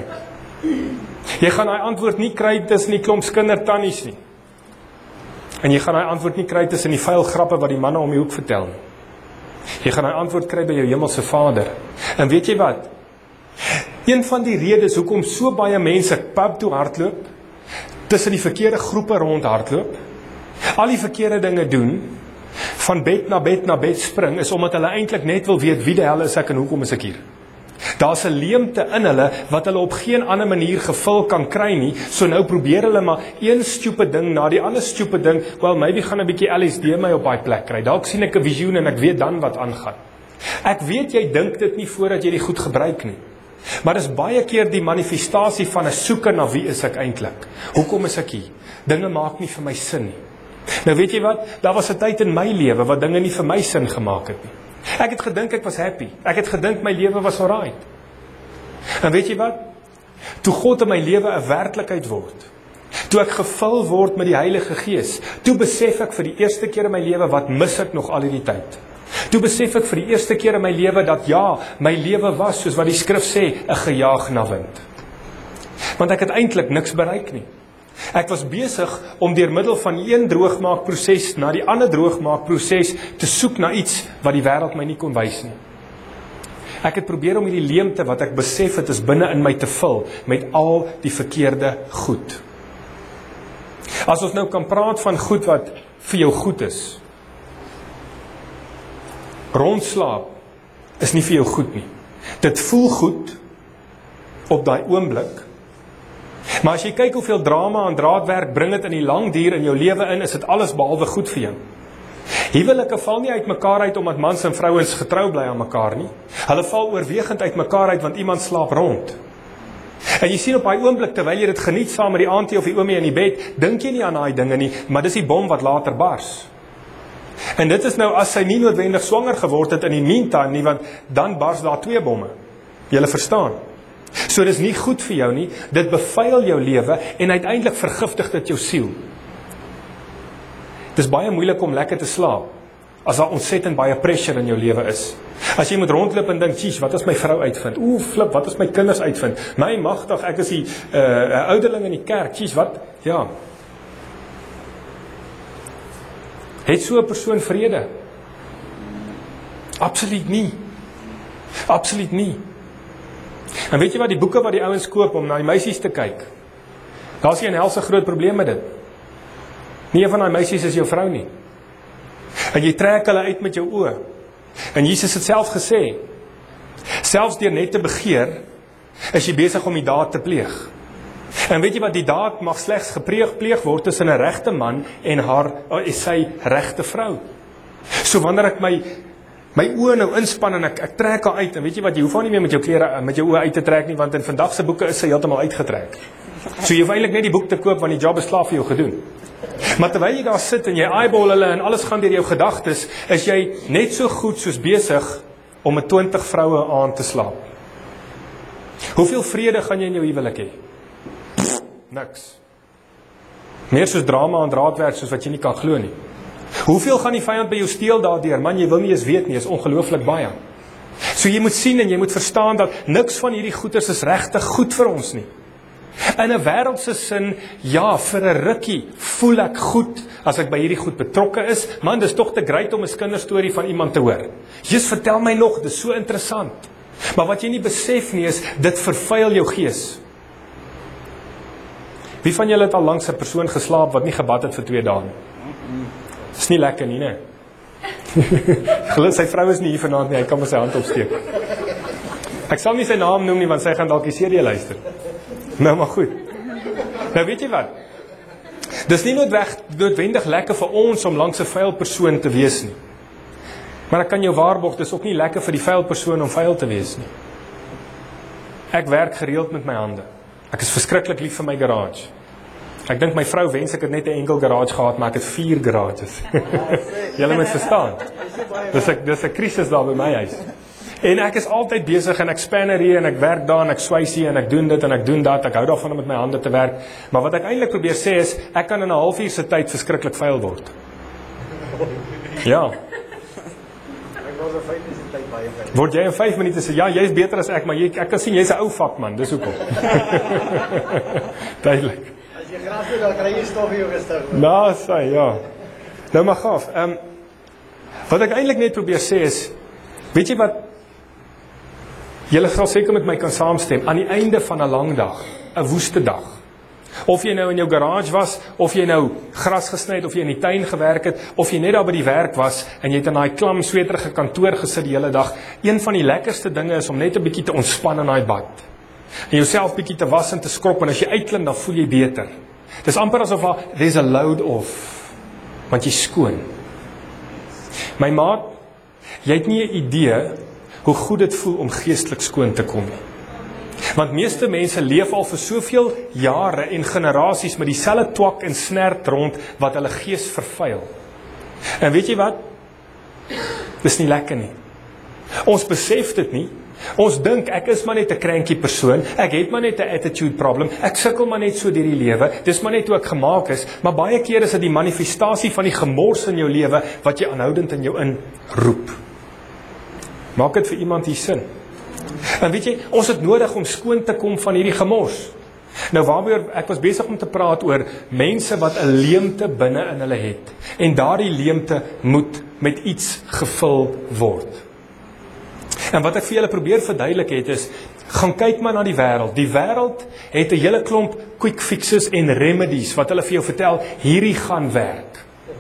Jy gaan daai antwoord nie kry tussen die klomp kindertannies nie. En jy gaan daai antwoord nie kry tussen die vuil grappe wat die manne om die hoek vertel nie. Jy gaan daai antwoord kry by jou hemelse Vader. En weet jy wat? Een van die redes hoekom so baie mense pub toe hardloop, tussen die verkeerde groepe rond hardloop, al die verkeerde dinge doen, van bed na bed na bed spring, is omdat hulle eintlik net wil weet wie die hel is ek en hoekom is ek hier. Daar's 'n leemte in hulle wat hulle op geen ander manier gevul kan kry nie, so nou probeer hulle maar een stupid ding na die ander stupid ding, well maybe gaan 'n bietjie L S D my op daai plek kry. Dalk sien ek 'n visioen en ek weet dan wat aangaan. Ek weet jy dink dit nie voordat jy dit goed gebruik nie. Maar dis baie keer die manifestasie van 'n soeke na wie is ek eintlik? Hoekom is ek hier? Dinge maak nie vir my sin nie. Nou weet jy wat? Daar was 'n tyd in my lewe wat dinge nie vir my sin gemaak het nie. Ek het gedink ek was happy. Ek het gedink my lewe was alright. En weet jy wat? Toe God in my lewe 'n werklikheid word, toe ek gevul word met die Heilige Gees, toe besef ek vir die eerste keer in my lewe wat mis ek nog al hierdie tyd. Toe besef ek vir die eerste keer in my lewe dat ja, my lewe was, soos wat die skrif sê, 'n gejaag na wind. Want ek het eintlik niks bereik nie. Ek was besig om deur middel van een droogmaakproses na die ander droogmaakproses te soek na iets wat die wêreld my nie kon wys nie. Ek het probeer om hierdie leemte wat ek besef het is binne in my te vul met al die verkeerde goed. As ons nou kan praat van goed wat vir jou goed is. Rondslaap is nie vir jou goed nie. Dit voel goed op daai oomblik. Maar as jy kyk hoeveel drama en draadwerk bring dit in die lang duur in jou lewe in, is dit alles behalwe goed vir jou. Huwelike val nie uit mekaar uit omdat mans en vrouens getrou bly aan mekaar nie. Hulle val oorwegend uit mekaar uit want iemand slaap rond. En jy sien op daai oomblik terwyl jy dit geniet saam met die auntie of die oomie in die bed, dink jy nie aan daai dinge nie, maar dis die bom wat later bars. En dit is nou as sy nie noodwendig swanger geword het in die meantime nie, want dan bars daar twee bomme. Julle verstaan. So dis nie goed vir jou nie, dit bevuil jou lewe en uiteindelik vergiftig dit jou siel. Dis baie moeilik om lekker te slaap as daar ontsettend baie pressure in jou lewe is. As jy moet rondloop en dink, "Jeez, wat as my vrou uitvind? Ooh, flip, wat as my kinders uitvind? My magtig, ek is die uh, ouderling in die kerk. Jeez, wat?" Ja. Het so 'n persoon vrede? Absoluut nie. Absoluut nie. En weet jy wat, die boeke wat die ouens koop om na die meisies te kyk, daar is nie 'n helse groot probleem met dit. Nie een van die meisies is jou vrou nie. En jy trek hulle uit met jou oë. En Jesus het self gesê, selfs deur net te begeer, is jy besig om die daad te pleeg. En weet jy wat, die daad mag slegs gepleeg pleeg word tussen 'n regte man en haar, is sy regte vrou. So wanneer ek my my oë nou inspan en ek ek trek haar uit, en weet jy wat, jy hoef nie meer met jou klere met jou oë uit te trek nie, want in vandag se boeke is sy heeltemal uitgetrek. So jy hoef eintlik net die boek te koop, want die job is klaar vir jou gedoen. Maar terwyl jy daar sit en jy eyeball hulle en alles gaan deur jou gedagtes, is jy net so goed soos besig om met twintig vroue aan te slaap. Hoeveel vrede gaan jy in jou huwelik hê? Pff, niks. Meer soos drama en draadwerk soos wat jy nie kan glo nie. Hoeveel gaan die vyand by jou steel daardeur? Man, jy wil nie eens weet nie, is ongelooflik baie. So jy moet sien en jy moet verstaan dat niks van hierdie goeders is regtig goed vir ons nie. In 'n wêreldse sin, ja, vir 'n rukkie voel ek goed as ek by hierdie goed betrokke is. Man, dis tog te great om 'n kinderstorie van iemand te hoor. Jesus, vertel my nog, dis so interessant. Maar wat jy nie besef nie is, dit vervuil jou gees. Wie van julle het al langs 'n persoon geslaap wat nie gebad het vir twee dae nie? Dis nie lekker nie, né? Geloof sy vrou is nie hier vanaand nie, hy kan maar sy hand opsteek. Ek sal nie sy naam noem nie, want sy gaan dalk die C D luister. Nou maar goed. Nou weet jy wat? Dis nie noodwendig lekker vir ons om langs 'n vuil persoon te wees nie. Maar ek kan jou waarborg, dis ook nie lekker vir die vuil persoon om vuil te wees nie. Ek werk gereeld met my hande. Ek is verskriklik lief vir my garage. Ek dink my vrou wens ek het net 'n enkel garage gehad, maar ek het vier garages. Julle moet verstaan. Dis 'n dis 'n krisis daar by my huis. En ek is altyd besig en ek spanner hier en ek werk daar en ek swys hier en ek doen dit en ek doen dat. Ek hou daarvan om met my hande te werk. Maar wat ek eintlik probeer sê is, ek kan in 'n halfuur se tyd verskriklik vuil word. Ja. Word jy in vyf minute sê, ja, jy is beter as ek, maar jy, ek kan sien, jy is 'n ou vakman, dis hoekom. Duidelik. As jy gras doen, dan kry jy stof in jou gesig. Nou, sê, ja. Nou maar gaaf. Um, wat ek eintlik net probeer sê is, weet jy wat, julle sal seker met my kan saamstem, aan die einde van 'n lang dag, 'n woeste dag, of jy nou in jou garage was, of jy nou gras gesny het, of jy in die tuin gewerk het, of jy net daar by die werk was, en jy het in daai klam, sweterige kantoor gesit die hele dag, een van die lekkerste dinge is om net 'n bietjie te ontspan in daai bad, en jouself bietjie te was en te skrob, en as jy uitklim, dan voel jy beter. Dis amper asof al, there's a load off, want jy skoon. My maat, jy het nie 'n idee hoe goed dit voel om geestelik skoon te kom nie. Want meeste mense leef al vir soveel jare en generasies met dieselfde twak en snert rond wat hulle gees vervuil. En weet jy wat? Dis nie lekker nie. Ons besef dit nie. Ons dink ek is maar net 'n cranky persoon, ek het maar net 'n attitude problem, ek sukkel maar net so deur die lewe, dis maar net hoe ek gemaak is, maar baie keer is dit die manifestasie van die gemors in jou lewe wat jy aanhoudend in jou inroep. Maak dit vir iemand hier sin. En weet jy, ons het nodig om skoon te kom van hierdie gemors. Nou waaroor ek was besig om te praat oor mense wat 'n leemte binne in hulle het, en daardie leemte moet met iets gevul word. En wat ek vir julle probeer verduidelik het is, gaan kyk maar na die wêreld. Die wêreld het 'n hele klomp quick fixes en remedies wat hulle vir jou vertel, hierdie gaan werk.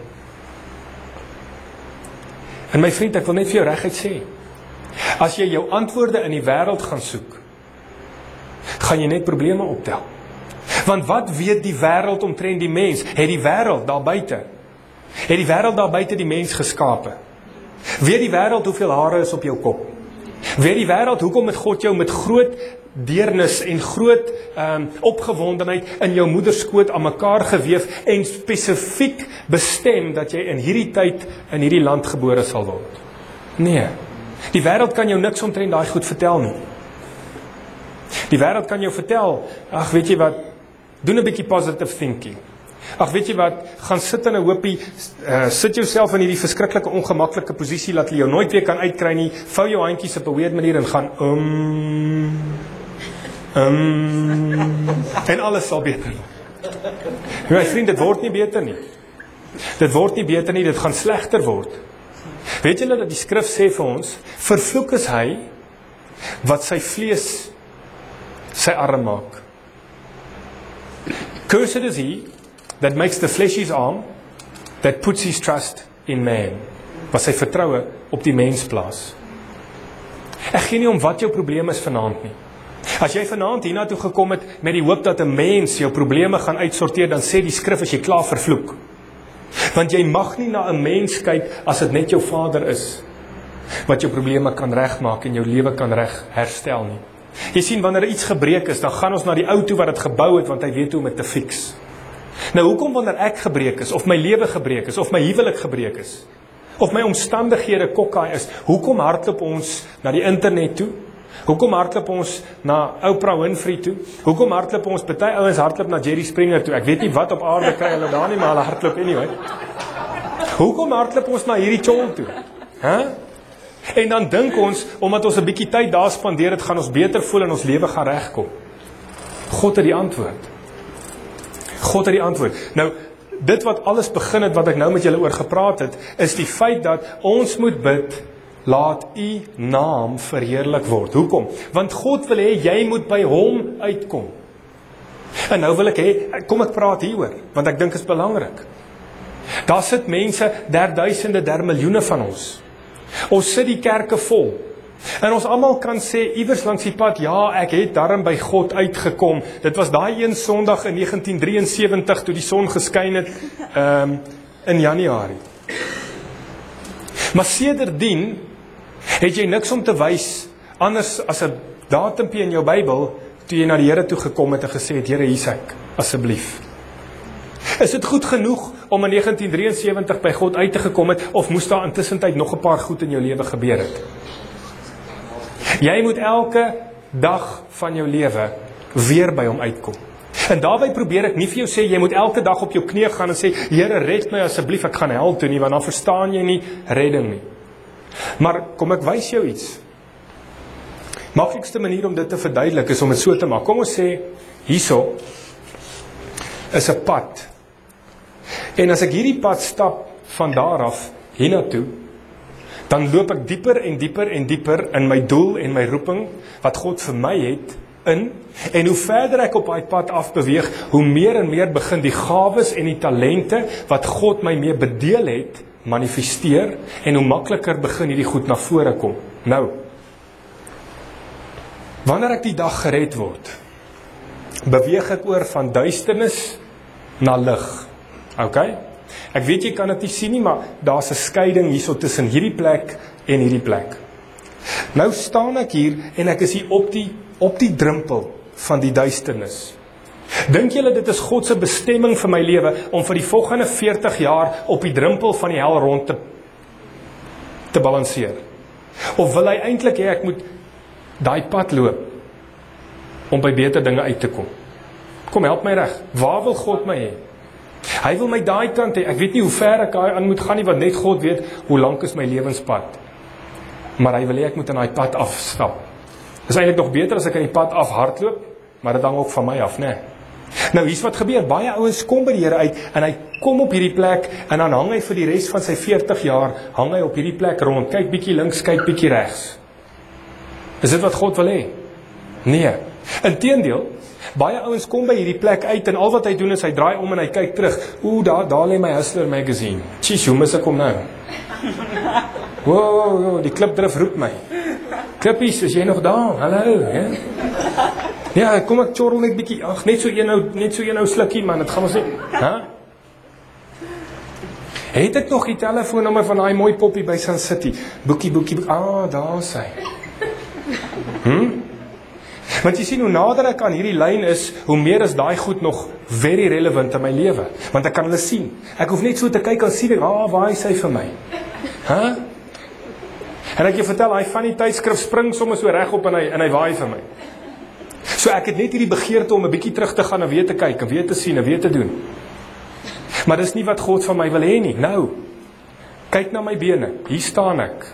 En my vriend, ek wil net vir jou reguit sê, as jy jou antwoorde in die wêreld gaan soek, gaan jy net probleme optel. Want wat weet die wêreld omtrent die mens? Het die wêreld daar buite, het die wêreld daar buite die mens geskape? Weet die wêreld hoeveel hare is op jou kop? Weet die wêreld hoekom het God jou met groot deernis en groot um, opgewondenheid in jou moederskoot aan mekaar geweef en spesifiek bestem dat jy in hierdie tyd in hierdie land gebore sal word? Nee. Die wêreld kan jou niks omtrent daai goed vertel nie. Die wêreld kan jou vertel, ag weet jy wat, doen 'n bietjie positive thinking. Ag weet jy wat, gaan sit in 'n hoopie, uh, sit jouself in hierdie verskriklike ongemaklike posisie dat jy jou nooit weer kan uitkry nie, vou jou handjies op 'n weird manier en gaan um um en alles sal beter word. My vriend, dit word nie beter nie. Dit word nie beter nie, dit gaan slegter word. Weet julle dat die skrif sê vir ons, vervloek is hy wat sy vlees sy arm maak. Cursed is he that makes the flesh his arm, that puts his trust in man. Wat sy vertroue op die mens plaas. Ek gee nie om wat jou probleem is vanaand nie. As jy vanaand hiernatoe gekom het met die hoop dat 'n mens jou probleme gaan uitsorteer, dan sê die skrif as jy klaar vervloek. Want jy mag nie na 'n mens kyk as dit net jou vader is, wat jou probleme kan regmaak en jou lewe kan reg herstel nie. Jy sien, wanneer iets gebreek is, dan gaan ons na die ou toe wat dit gebou het, want hy weet hoe om dit te fix. Nou, hoekom wanneer ek gebreek is, of my lewe gebreek is, of my huwelik gebreek is, of my omstandighede kokkaai is, hoekom hardloop ons na die internet toe? Hoekom hardloop ons na Oprah Winfrey toe? Hoekom hardloop ons, party ouens hardloop na Jerry Springer toe? Ek weet nie wat op aarde kry hulle daar nie, maar hulle hardloop anyway. Hoekom hardloop ons na hierdie chol toe? Huh? En dan dink ons, omdat ons 'n bietjie tyd daar spandeer het, gaan ons beter voel en ons lewe gaan regkom. God het die antwoord. God het die antwoord. Nou, dit wat alles begin het, wat ek nou met julle oor gepraat het, is die feit dat ons moet bid, laat u naam verheerlik word. Hoekom? Want God wil hê, jy moet by hom uitkom. En nou wil ek hê, kom ek praat hieroor, want ek dink is belangrik. Daar sit mense, der duisende, der miljoene van ons. Ons sit die kerke vol. En ons almal kan sê, iewers langs die pad, ja, ek het daarin by God uitgekom. Dit was daai een Sondag in negentien drieënsewentig, toe die son geskyn het, um, in Januarie. Maar sedertdien, het jy niks om te wys, anders as 'n datumpie in jou Bybel, toe jy na die Here toe gekom het en gesê het, Here, hier's ek, asseblief. Is dit goed genoeg om in negentien drieënsewentig by God uit te gekom het, of moes daar intussen tyd nog 'n paar goed in jou lewe gebeur het? Jy moet elke dag van jou lewe weer by hom uitkom. En daarby probeer ek nie vir jou sê, jy moet elke dag op jou knie gaan en sê, Here, red my asseblief, ek gaan hel toe nie, want dan verstaan jy nie redding nie. Maar kom ek wys jou iets. Maklikste manier om dit te verduidelik is om dit so te maak. Kom ons sê, hierso is 'n pad. En as ek hierdie pad stap van daar af hiernatoe, dan loop ek dieper en dieper en dieper in my doel en my roeping, wat God vir my het, in. En hoe verder ek op daai pad afbeweeg, hoe meer en meer begin die gawes en die talente, wat God my mee bedeel het, manifesteer, en hoe makliker begin hierdie goed na vore kom. Nou, wanneer ek die dag gered word, beweeg ek oor van duisternis na lig. Ok? Ek weet jy kan dit nie sien nie, maar daar's 'n skeiding hierso tussen hierdie plek en hierdie plek. Nou staan ek hier en ek is hier op die op die drempel van die duisternis. Dink julle dit is God se bestemming vir my lewe om vir die volgende veertig jaar op die drempel van die hel rond te te balanseer? Of wil hy eintlik hê ek moet daai pad loop om by beter dinge uit te kom? Kom, help my reg. Waar wil God my hê? Hy wil my daai kant hê. Ek weet nie hoe ver ek aan moet gaan nie, want net God weet hoe lank is my lewenspad. Maar hy wil hê ek moet aan daai pad afstap. Dis eintlik nog beter as ek aan die pad af hardloop, maar dit hang ook van my af, né? Nou, hier's wat gebeur. Baie ouens kom by die Here uit en hy kom op hierdie plek en dan hang hy vir die res van sy veertig jaar, hang hy op hierdie plek rond. Kyk bietjie links, kyk bietjie regs. Is dit wat God wil hê? Nee. Inteendeel, baie ouens kom by hierdie plek uit en al wat hy doen is hy draai om en hy kyk terug. Ooh, daar daar lê my Hustler magazine. Tjies, hoe mis ek hom nou? Wow, wow, die klipdrif roep my. Klippies, is jy nog daar? Hallo, hè? Ja, kom ek chorrel net bietjie. Ag, net so een nou, net so een nou slukkie man, dit gaan ons net, hè? Het ek nog die telefoonnommer van daai mooi poppie by Sun City? Boekie, boekie, boekie. Ah, daar is hy. Hm? Want jy sien, hoe nader ek aan hierdie lyn is, hoe meer is daai goed nog very relevant in my lewe. Want ek kan hulle sien. Ek hoef net so te kyk en sien, ah, waar is hy vir my? Huh? En ek jy vertel, hy van die tydskrif spring soms so reg op en hy, en hy waai vir my. So ek het net hierdie begeerte om 'n bietjie terug te gaan en weer te kyk, en weer te sien, en weer te doen. Maar dis nie wat God van my wil hê nie. Nou, kyk na my bene, hier staan ek.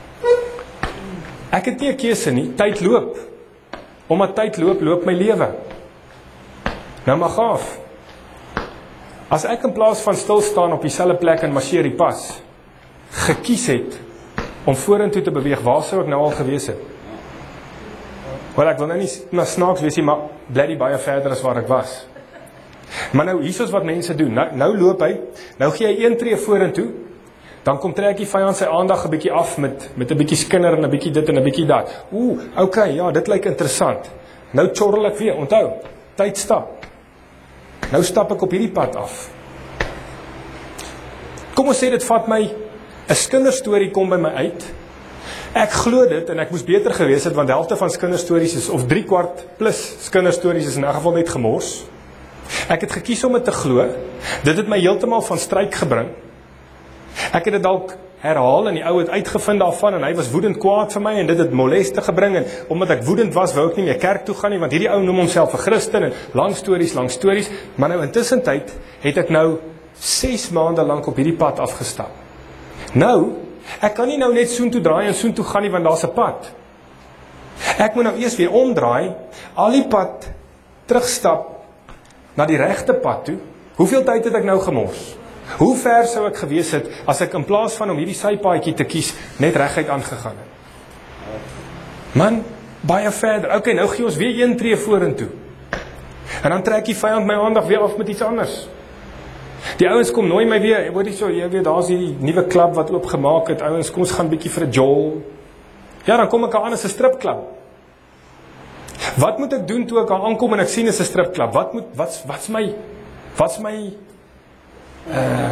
Ek het nie 'n keuse nie, tyd loop. Omdat tyd loop, loop my lewe. Nou maar gaaf. As ek in plaas van stil staan op dieselfde plek en marcheer die pas, gekies het om vorentoe te beweeg, waar sou ek nou al gewees het? Wel, ek wil nou nie na snaaks wees nie, maar bly die baie verder as waar ek was. Maar nou, hier is wat mense doen. Nou, nou loop hy, nou gee hy een tree vorentoe, dan kom trek die vyand sy aandag 'n bietjie af met met 'n bietjie skinder en 'n bietjie dit en 'n bietjie dat. Ooh, okay, ja, dit lyk interessant. Nou chorrel ek weer. Onthou, tyd stap. Nou stap ek op hierdie pad af. Kom ons sê dit vat my, 'n kinderstorie kom by my uit. Ek glo dit en ek moes beter gewees het, want die helfte van kinderstories is, of drie kwart plus kinderstories is in 'n geval net gemors. Ek het gekies om dit te glo. Dit het my heeltemal van stryk gebring. Ek het dit dalk herhaal en die ou het uitgevind daarvan en hy was woedend kwaad vir my en dit het moleste gebring en omdat ek woedend was, wou ek nie meer kerk toe gaan nie, want hierdie ou noem homself 'n Christen en lang stories, lang stories, maar nou intussen tyd het ek nou ses maande lank op hierdie pad afgestap. Nou, ek kan nie nou net soontoe draai en soontoe gaan nie, want daar's 'n pad. Ek moet nou eers weer omdraai, al die pad terugstap na die regte pad toe. Hoeveel tyd het ek nou gemors? Hoe ver sou ek gewees het as ek in plaas van om hierdie sypaadjie te kies net reguit aangegaan het? Man, baie verder. Okay, nou gee ons weer een tree vorentoe. En dan trek die vyand my aandag weer af met iets anders. Die ouens kom nooi my weer, hoor jy so, jy weet, daar's hierdie nuwe klub wat oopgemaak het. Ouens, kom ons gaan bietjie vir 'n jol. Ja, dan kom ek aan as 'n stripklub. Wat moet ek doen toe ek daar aankom en ek sien is 'n stripklub? Wat moet wat's wat's my wat's my uh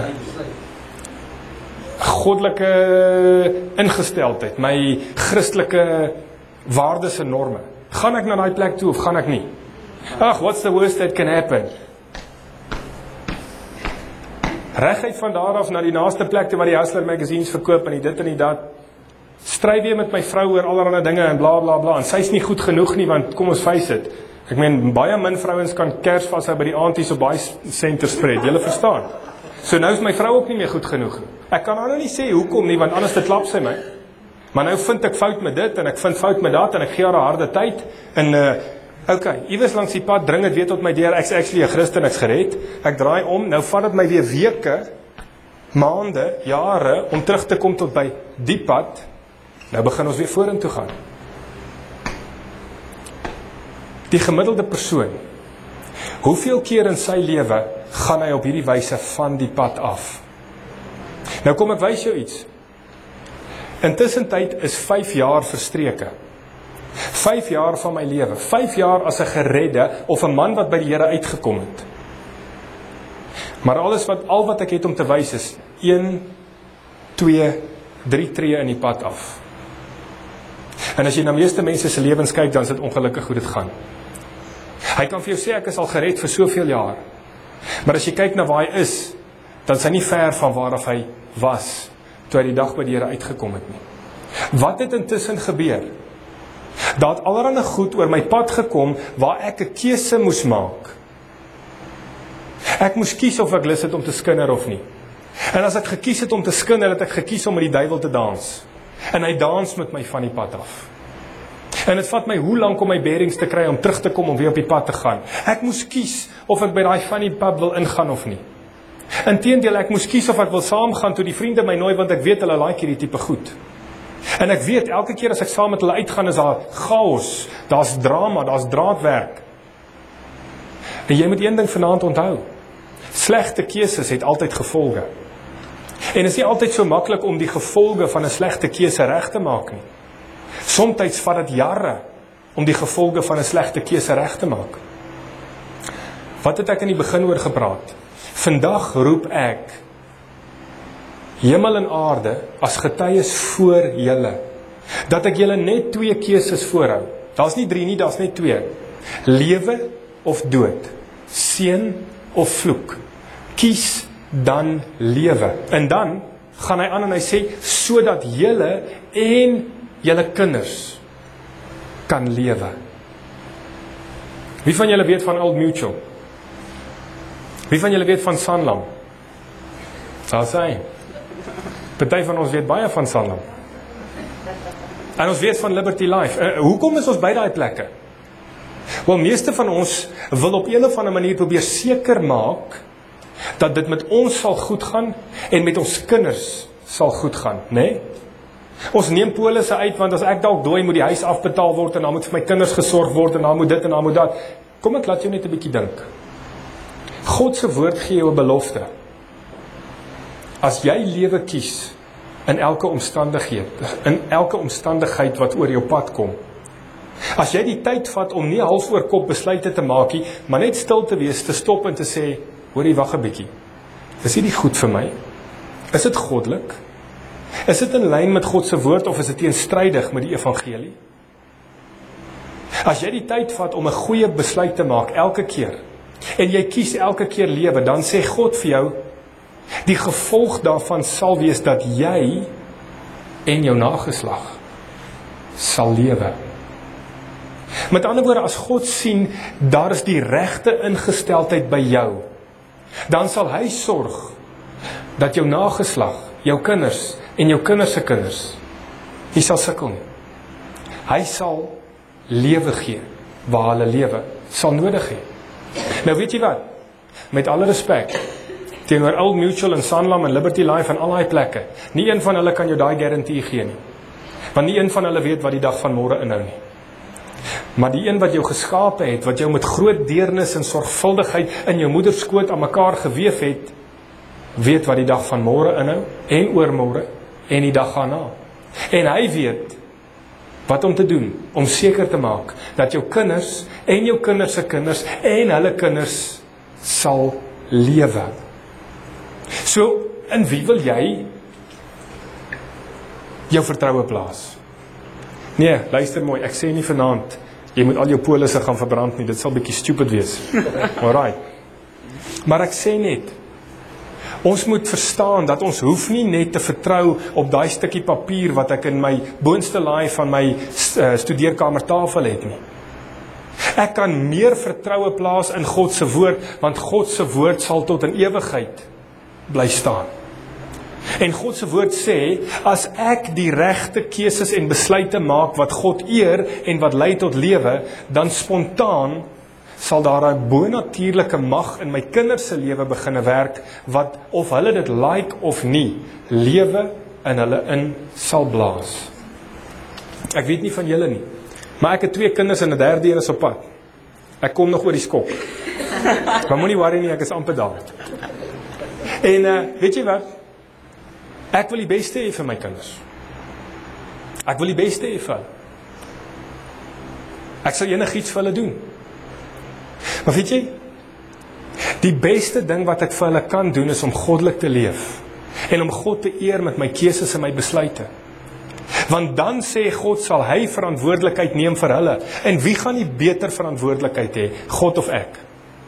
goddelike ingesteldheid, my Christelike waardes en norme? Gaan ek na daai plek toe of gaan ek nie? Ag, what's the worst that can happen? Reguit van daar af na die naaste plek toe waar die Hustler magazines verkoop en die dit en die dat. Stry weer met my vrou oor allerlei dinge en bla bla bla en sy's nie goed genoeg nie, want kom ons face dit. Ek meen baie min vrouens kan kers vashou by die aunties op baie center spread. Julle verstaan. So nou is my vrou ook nie meer goed genoeg nie. Ek kan haar nou nie sê hoekom nie, want anders dit klap sy my. Maar nou vind ek fout met dit en ek vind fout met dat en ek gee haar 'n harde tyd en uh okay, iewers langs die pad dring dit weer tot my deur. Ek's actually 'n Christen, ek's gered. Ek draai om, nou vat dit my weer weke, maande, jare om terug te kom tot by die pad. Nou begin ons weer vorentoe gaan. Die gemiddelde persoon, hoeveel keer in sy lewe gaan hy op hierdie wyse van die pad af? Nou kom ek wys jou iets. Intussen tyd is vyf jaar verstreke. Vyf jaar van my lewe. Vyf jaar as 'n geredde of 'n man wat by die Here uitgekom het. Maar alles wat al wat ek het om te wys is een, twee, drie tree in die pad af. En as jy na meeste mense se lewens kyk, dan is dit ongelukkig hoe dit gaan. Hy kan vir jou sê ek is al gered vir soveel jaar. Maar as jy kyk na waar hy is, dan is hy nie ver van waar af hy was toe hy die dag by die Here uitgekom het nie. Wat het intussen gebeur? Daar het allerlei goed oor my pad gekom waar ek 'n keuse moes maak. Ek moes kies of ek lus het om te skinder of nie. En as ek gekies het om te skinder, het ek gekies om met die duiwel te dans. En hy dans met my van die pad af. En dit vat my hoe lank om my bearings te kry om terug te kom om weer op die pad te gaan. Ek moes kies of ek by daai funny pub wil ingaan of nie. Inteendeel, ek moes kies of ek wil saamgaan toe die vriende my nooi, want ek weet hulle like hierdie tipe goed. En ek weet, elke keer as ek saam met hulle uitgaan, is daar chaos, daar's drama, daar's draadwerk. En jy moet een ding vanaand onthou. Slegte keuses het altyd gevolge. En is nie altyd so maklik om die gevolge van 'n slegte keuse reg te maak nie. Somstyds vat dit jare om die gevolge van 'n slegte keuse reg te maak. Wat het ek in die begin oor gepraat? Vandag roep ek hemel en aarde as getuies voor julle, dat ek julle net twee keuses voorhou. Daar's nie drie nie, daar's net twee. Lewe of dood, seën of vloek. Kies dan lewe. En dan gaan hy aan en hy sê, sodat julle en julle kinders kan lewe. Wie van julle weet van Old Mutual? Wie van julle weet van Sanlam? Daar sê. Party van ons weet baie van Sanlam. En ons weet van Liberty Life. Uh, hoekom is ons by daai plekke? Wel, meeste van ons wil op een of ander manier probeer seker maak dat dit met ons sal goed gaan en met ons kinders sal goed gaan, né? Nee? Ons neem polisse uit, want as ek dalk dooi, moet die huis afbetaal word en dan moet vir my kinders gesorg word en dan moet dit en dan moet dat. Kom ek laat jou net 'n bietjie dink. God se woord gee jou 'n belofte. As jy lewe kies in elke omstandigheid, in elke omstandigheid wat oor jou pad kom. As jy die tyd vat om nie hals oor kop besluite te maak nie, maar net stil te wees, te stop en te sê, hoorie, wag 'n bietjie. Is hierdie goed vir my? Is dit goddelik? Is dit in lyn met God se woord of is dit teenstrydig met die evangelie? As jy die tyd vat om 'n goeie besluit te maak elke keer, en jy kies elke keer lewe, dan sê God vir jou, die gevolg daarvan sal wees dat jy en jou nageslag sal lewe. Met ander woorde, as God sien, daar is die regte ingesteldheid by jou, dan sal hy sorg dat jou nageslag, jou kinders en jou kinders se kinders, nie sal sukkel nie. Hy sal lewe gee, waar hulle lewe sal nodig hê. Nou weet jy wat, met alle respek, teenoor Old Mutual en Sanlam en Liberty Life en al die plekke, nie een van hulle kan jou daai garantie gee nie, want nie een van hulle weet wat die dag van môre inhou nie. Maar die een wat jou geskape het, wat jou met groot deernis en sorgvuldigheid in jou moederskoot aan mekaar geweef het, weet wat die dag van môre inhou, en oormôre, en die dag daarna. En hy weet wat om te doen, om seker te maak, dat jou kinders, en jou kinders se kinders, en hulle kinders, sal lewe. So, in wie wil jy jou vertroue plaas? Nee, luister mooi, ek sê nie vanaand, jy moet al jou polisse gaan verbrand nie, dit sal bietjie stupid wees. Alright. Maar ek sê net, ons moet verstaan dat ons hoef nie net te vertrou op daai stukkie papier wat ek in my boonste laai van my uh, studeerkamertafel het nie. Ek kan meer vertroue plaas in God se woord, want God se woord sal tot in ewigheid bly staan. En God se woord sê, as ek die regte keuses en besluite maak wat God eer en wat lei tot lewe, dan spontaan sal daar 'n bonatuurlike mag in my kinders se lewe beginne werk, wat of hulle dit like of nie, lewe in hulle in sal blaas. Ek weet nie van julle nie, maar ek het twee kinders en 'n derde een is op pad. Ek kom nog oor die skok. Maar moenie worry nie, ek is amper daar. En uh, weet jy wat? Ek wil die beste hê vir my kinders. Ek wil die beste hê vir hulle. Ek sal enigiets vir hulle doen. Maar weet jy, die beste ding wat ek vir hulle kan doen is om goddelik te leef en om God te eer met my keuses en my besluite. Want dan sê God, sal hy verantwoordelikheid neem vir hulle. En wie gaan die beter verantwoordelikheid hê, God of ek?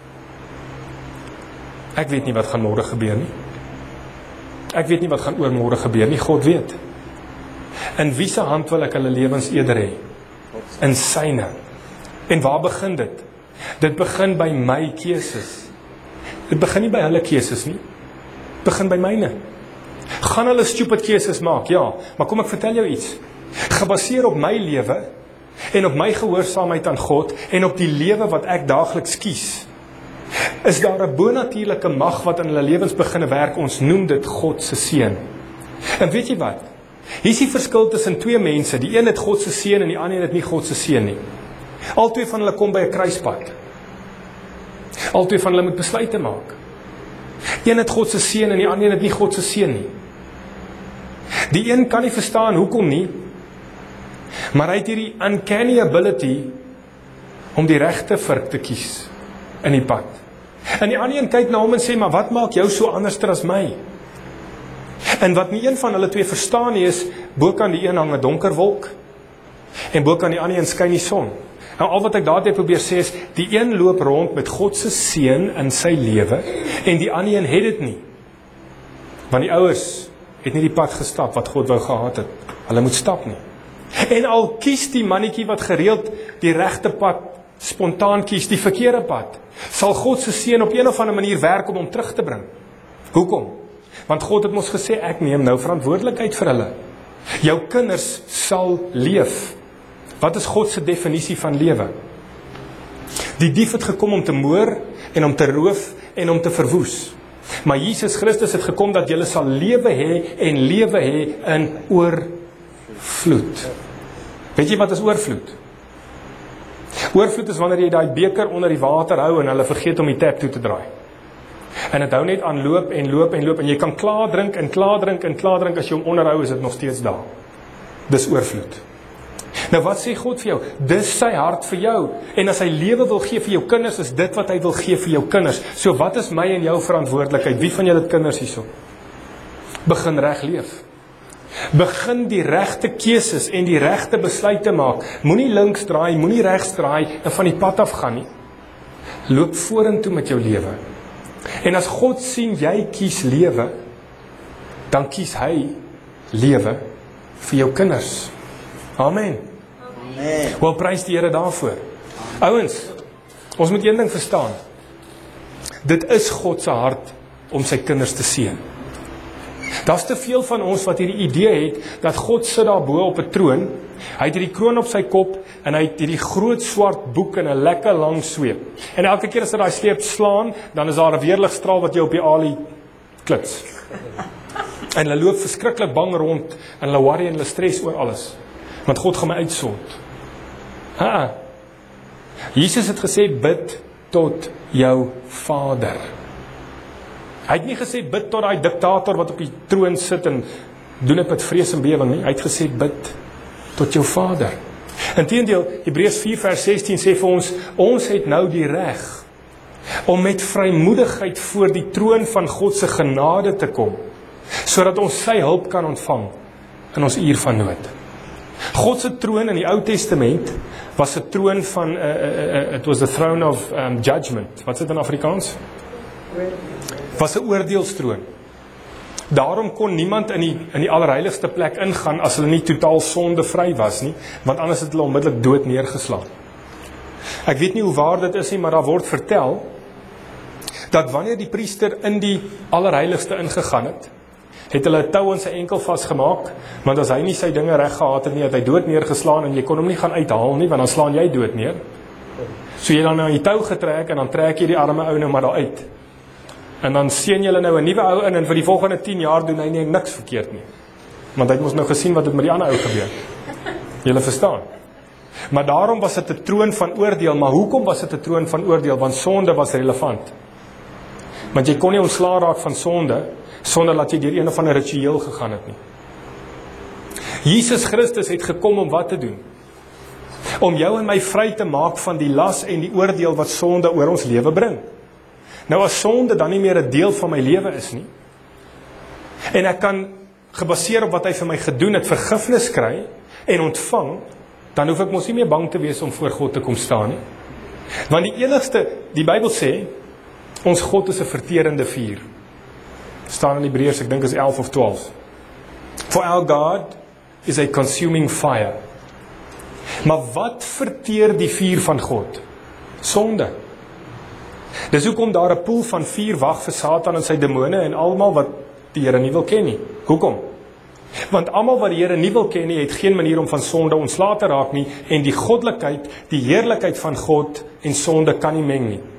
Ek weet nie wat gaan môre gebeur nie. Ek weet nie wat gaan oormôre gebeur nie, God weet. In wie se hand wil ek hulle lewens eerder hê? In syne. En waar begin dit? Dit begin by my keuses. Dit begin nie by hulle keuses nie. Dit begin by myne. Gaan hulle stupid keuses maak? Ja, maar kom ek vertel jou iets. Gebaseer op my lewe en op my gehoorsaamheid aan God en op die lewe wat ek daagliks kies, is daar 'n bonatuurlike mag wat in hulle lewens beginne werk. Ons noem dit God se seën. En weet jy wat? Hier is die verskil tussen twee mense. Die een het God se seën en die ander het nie God se seën nie. Albei van hulle kom by 'n kruispunt. Albei van hulle moet besluite maak. Een het God se seën en die ander het nie God se seën nie. Die een kan nie verstaan hoekom nie, maar hy het hierdie uncanny ability om die regte vurk te kies in die pad. En die ander een kyk na hom en sê, maar wat maak jou so anderster as my? En wat nie een van hulle twee verstaan nie is, bo kan die een hang 'n donker wolk, en bo kan die ander een skyn die son. Nou al wat ek daartoe probeer sê is, die een loop rond met God se seën in sy lewe, en die ander een het dit nie. Want die ouers het nie die pad gestap wat God wou gehad het. Hulle moet stap nie. En al kies die mannetjie wat gereeld die regte pad spontaan kies, die verkeerde pad, sal God se seën op een of ander manier werk om hom terug te bring. Hoekom? Want God het mos gesê, ek neem nou verantwoordelikheid vir hulle. Jou kinders sal leef. Wat is God se definisie van lewe? Die dief het gekom om te moor en om te roof en om te verwoes. Maar Jesus Christus het gekom dat julle sal lewe hê en lewe hê in oorvloed. Weet jy wat is oorvloed? Oorvloed is wanneer jy daai beker onder die water hou en hulle vergeet om die tap toe te draai. En dit hou net aan loop en loop en loop en jy kan klaar drink en klaar drink en klaar drink, as jy hom onderhou is dit nog steeds daar. Dis oorvloed. Nou wat sê God vir jou? Dis sy hart vir jou. En as hy lewe wil gee vir jou kinders, is dit wat hy wil gee vir jou kinders. So wat is my en jou verantwoordelikheid? Wie van julle het kinders hierso? Begin reg leef. Begin die regte keuses en die regte besluite maak. Moenie links draai, moenie regs draai en van die pad af gaan nie. Loop vorentoe met jou lewe. En as God sien jy kies lewe, dan kies hy lewe vir jou kinders. Amen. Amen. Wel, prys die Here daarvoor. Ouens, ons moet een ding verstaan. Dit is God se hart om sy kinders te seën. Daar's te veel van ons wat hierdie idee het, dat God sit daar bo op 'n troon, hy het hierdie kroon op sy kop, en hy het hierdie groot swart boek en 'n lekker lang sweep. En elke keer as hy daai sweep slaan, dan is daar 'n weerligstraal wat jou op die alie klits. En hulle loop verskriklik bang rond, en hulle worry en hulle stres oor alles. Want God gaan my uitsort. Ha. Jesus het gesê, bid tot jou Vader. Hy het nie gesê, bid tot die diktator wat op die troon sit en doen dit met vrees en bewing nie. Hy het gesê, bid tot jou Vader. Inteendeel, Hebreërs vier vers sestien sê vir ons, ons het nou die reg om met vrymoedigheid voor die troon van God se genade te kom, sodat ons sy hulp kan ontvang in ons uur van nood. God se troon in die Ou Testament was 'n troon van, uh, uh, uh, it was the throne of um, judgment. Wat is dit in Afrikaans? Was 'n oordeelstroon. Daarom kon niemand in die, in die allerheiligste plek ingaan as hulle nie totaal sondevry was nie, want anders het hulle onmiddellik dood neergeslaan. Ek weet nie hoe waar dit is nie, maar daar word vertel, dat wanneer die priester in die allerheiligste ingegaan het, het hulle 'n tou aan sy enkel vasgemaak, want as hy nie sy dinge reg gehad het nie, het hy dood neergeslaan, en jy kon hom nie gaan uithaal nie, want dan slaan jy dood neer. So jy dan nou die tou getrek, en dan trek jy die arme ou nou maar daar uit. En dan sien julle nou 'n nuwe ou in, en vir die volgende tien jaar doen hy nie niks verkeerd nie. Want hy het mos nou gesien wat het met die ander ou gebeur. Julle verstaan. Maar daarom was dit 'n troon van oordeel, maar hoekom was dit 'n troon van oordeel? Want sonde was relevant. Want jy kon nie ontslaa raak van sonde, sonder dat jy deur een of ander ritueel gegaan het nie. Jesus Christus het gekom om wat te doen? Om jou en my vry te maak van die las en die oordeel wat sonde oor ons lewe bring. Nou as sonde dan nie meer 'n deel van my lewe is nie, en ek kan gebaseer op wat hy vir my gedoen het, vergifnis kry en ontvang, dan hoef ek mos nie meer bang te wees om voor God te kom staan nie. Want die enigste, die Bybel sê, ons God is 'n verterende vuur. Staan in Hebreërs, ek dink is elf of twaalf. For our God is a consuming fire. Maar wat verteer die vuur van God? Sonde. Dis hoekom daar 'n poel van vuur wag vir Satan en sy demone en almal wat die Here nie wil ken nie. Hoekom? Want almal wat die Here nie wil ken nie, het geen manier om van sonde ontslae te raak nie, en die goddelikheid, die heerlikheid van God en sonde kan nie meng nie.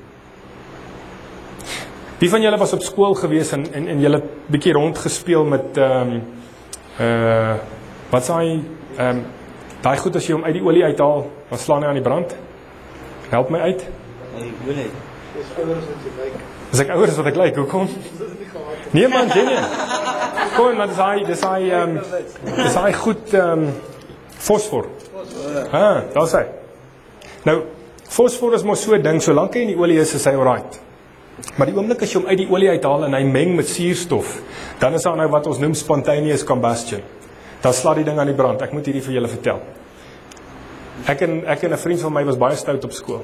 Wie van julle was op skool gewees en en, en julle bietjie rondgespeel met ehm um, uh wat sê hy ehm um, daai goed as jy hom uit die olie uithaal, dan slaan hy aan die brand? Help my uit. Nee, olie. Dis ouers wat jy lyk. Is ek ouers wat ek lyk? Hoekom? Nee man, genien. Kom, maar dis hy, dis hy ehm um, dis hy goed ehm um, fosfor. Ah, daar's hy. Nou, fosfor is mos so 'n ding, solank hy in die olie is, is hy alright. Maar die oomblik as jy hom uit die olie uithaal en hy meng met suurstof, dan is daar nou wat ons noem spontaneous combustion. Dan slaat die ding aan die brand. Ek moet hierdie vir julle vertel. Ek en ek en 'n vriend van my was baie stout op skool.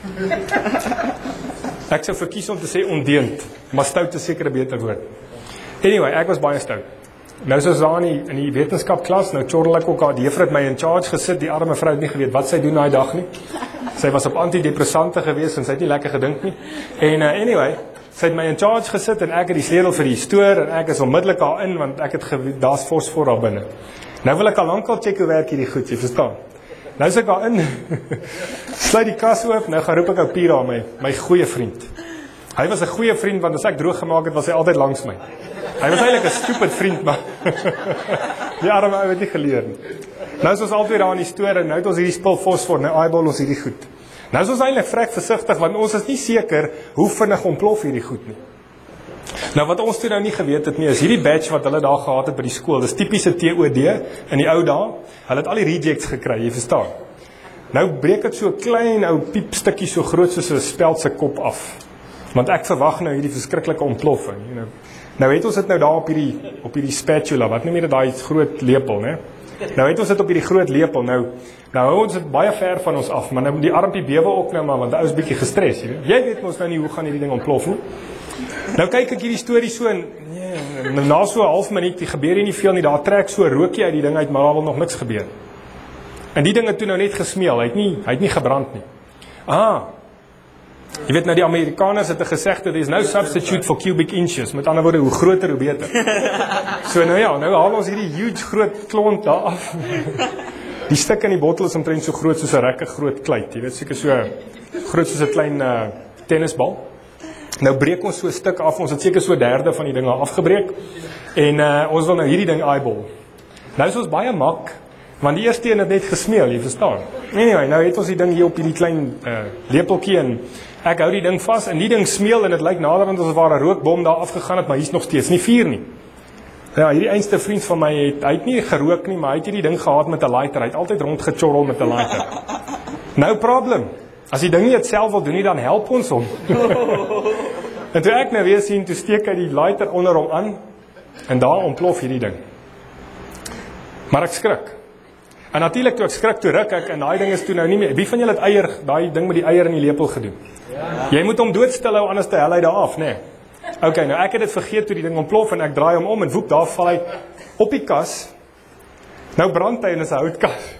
Ek sou verkies om te sê ondeend, maar stout is seker 'n beter woord. Anyway, ek was baie stout. Nou soos daar in die, in die wetenskapklas, nou chorrel ek ook, die juffrou het my in charge gesit, die arme vrou het nie geweet wat sy doen daai dag nie. Sy was op antidepressante gewees en sy het nie lekker gedink nie. En uh, anyway, sy het my in charge gesit en ek het die sleutel vir die stoor en ek is onmiddellik daar in want ek het geweet daar's fosfor daar binne. Nou wil ek al lankal check hoe werk hierdie goed, jy verstaan. Nou is ek daar in. Sluit die kas oop, nou gaan roep ek ou Pira, my my goeie vriend. Hy was 'n goeie vriend want as ek droog gemaak het, was hy altyd langs my. Hy was eintlik 'n stupid vriend, maar die arme ou het nie geleer nie. Nou is ons altyd daar in die stoor en nou het ons hierdie spul fosfor, nou eyeball ons hierdie goed. Nou is ons eintlik vrek versigtig want ons is nie seker hoe vinnig ontplof hierdie goed nie. Nou wat ons toe nou nie geweet het nie, is hierdie badge wat hulle daar gehad het by die skool, dis tipiese T O D in die ou dae. Hulle het al die rejects gekry, jy verstaan. Nou breek dit so 'n klein ou piepstukkie so groot soos 'n speld se kop af. Want ek verwag nou hierdie verskriklike ontploffing, you know. Nou het ons dit nou daar op hierdie, op hierdie spatula, wat noem jy dit, daai groot lepel, né? Nou het ons dit op hierdie groot lepel, nou, nou hou ons dit baie ver van ons af, maar nou die armpie bewe ook nou maar, want hy is bietjie gestres, jy weet, jy weet ons nou nie, hoe gaan hierdie ding ontplof nie. Nou kyk ek hierdie storie so, en nee, na so 'n half minuut, die gebeur hier nie veel nie, daar trek so 'n rookie uit die ding uit, maar daar wil nog niks gebeur. En die ding het toe nou net gesmeel, hy het nie, hy het nie gebrand nie. Ah, jy weet nou die Amerikaners het 'n gesegde, there is no substitute for cubic inches, met ander woorde, hoe groter, hoe beter. So nou ja, nou haal ons hierdie huge groot klont daar af. Die stuk in die bottel is omtrent so groot soos 'n rekke groot kluit, jy weet, seker so groot soos 'n klein uh, tennisbal. Nou breek ons so 'n stuk af, ons het seker so 'n derde van die ding al afgebreek, en uh, ons wil nou hierdie ding eyeball. Nou is ons baie mak, want die eerste een het net gesmeel, jy verstaan. Anyway, nou het ons die ding hier op hierdie klein uh, lepeltjie, en ek hou die ding vas, en die ding smeel, en dit lyk naderhand asof daar 'n rookbom daar afgegaan het, maar hier's nog steeds nie vuur nie. Ja, hierdie einste vriend van my het, hy het nie gerook nie, maar hy het hierdie ding gehad met 'n lighter, hy het altyd rondgechorrel met 'n lighter. No problem. As die ding nie dit self wil doen nie, dan help ons hom. En toe ek nou weer sien, toe steek hy die lighter onder hom aan, en daar ontplof hierdie ding. Maar ek skrik. En natuurlik toe ek skrik, toe ruk ek, en daai ding is toe nou nie meer, wie van julle het eier, daai ding met die eier in die lepel gedoen? Ja. Jy moet hom doodstil hou, anders te hel hy daar af, né? Nee. Ok, nou ek het dit vergeet toe die ding ontplof, en ek draai hom om, en woep, daar val hy op die kas. Nou brand hy, en is 'n houtkas.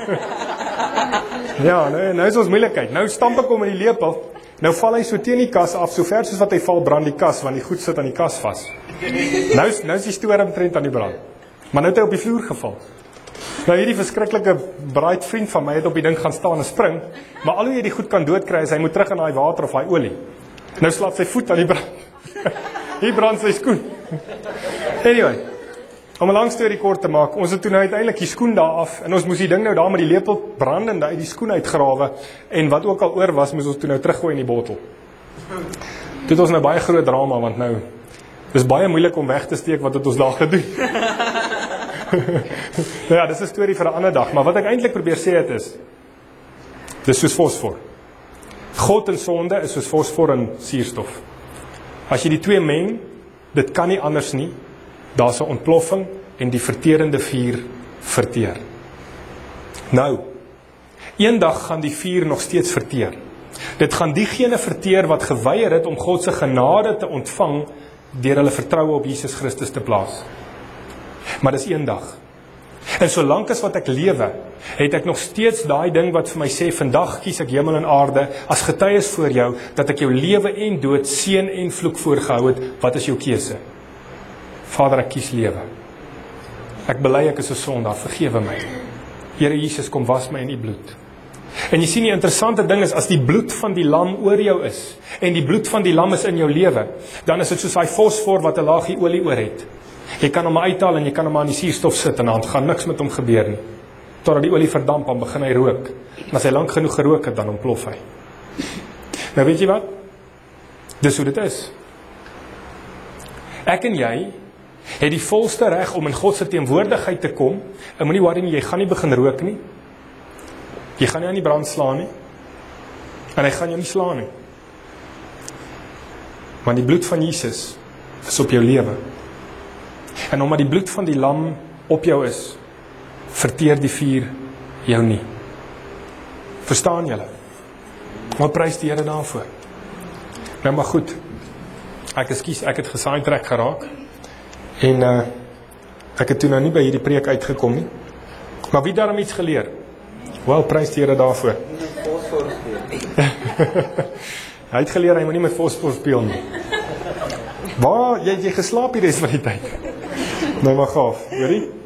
Ja, nou, nou is ons moeilikheid. Nou stamp ek hom in die lepel, nou val hy so teen die kas af, so ver soos wat hy val, brand die kas, want die goed sit aan die kas vas. Nou, nou is die stoor omtrent aan die brand. Maar nou het hy op die vloer geval. Nou hierdie verskriklike braai vriend van my het op die ding gaan staan en spring, maar al hoe jy die goed kan doodkry is, hy moet terug in daai water of daai olie. Nou slaat sy voet aan die brand. Hier brand sy skoen. Anyway, om 'n lang storie kort te maak, ons het toe nou uiteindelik die skoen daar af, en ons moes die ding nou daar met die lepel brandende uit die skoen uitgrawe, en wat ook al oor was, moes ons toe nou teruggooi in die bottel. Toe het ons nou baie groot drama, want nou, dis baie moeilik om weg te steek wat het ons daar gedoen. Nou ja, dis 'n storie vir 'n ander dag, maar wat ek eintlik probeer sê het is, dis soos fosfor. God en sonde is soos fosfor en suurstof. As jy die twee meng, dit kan nie anders nie, daar's 'n ontploffing en die verterende vuur verteer. Nou, eendag gaan die vuur nog steeds verteer. Dit gaan diegene verteer wat geweier het om God se genade te ontvang deur hulle vertroue op Jesus Christus te plaas. Maar dis eendag. En solank as wat ek lewe, het ek nog steeds daai ding wat vir my sê, vandag kies ek hemel en aarde, as getuies voor jou, dat ek jou lewe en dood, seën en vloek voorgehou het, wat is jou keuse? Vader, ek kies lewe. Ek bely ek is 'n sondaar, vergewe my. Here Jesus, kom was my in u bloed. En jy sien, die interessante ding is, as die bloed van die lam oor jou is, en die bloed van die lam is in jou lewe, dan is dit soos hy fosfor wat 'n laagie olie oor het. Jy kan hom uithaal en jy kan hom aan die suurstof sit, en dan gaan niks met hom gebeur nie. Totdat die olie verdamp, dan begin hy rook. En as hy lank genoeg gerook het, dan ontplof hy. Nou weet jy wat? Dis hoe dit is. Ek en jy het die volste reg om in God se teenwoordigheid te kom, en moenie worry nie, jy gaan nie begin rook nie. Jy gaan nie aan die brand slaan nie. En hy gaan jou nie slaan nie. Want die bloed van Jesus is op jou lewe. En omdat die bloed van die lam op jou is, verteer die vuur jou nie. Verstaan julle? Maar prys die Here daarvoor. Nou maar goed, ek is kies, ek het gesidetrack geraak, en uh, ek het toe nou nie by hierdie preek uitgekom nie, maar wie daarom iets geleer? Wel, prys die Here daarvoor. Hy het geleer, hy moet nie met fosfor speel nie. Waar, jy het jy geslaap hier res van die tyd? Nou maar gaaf, hoorie?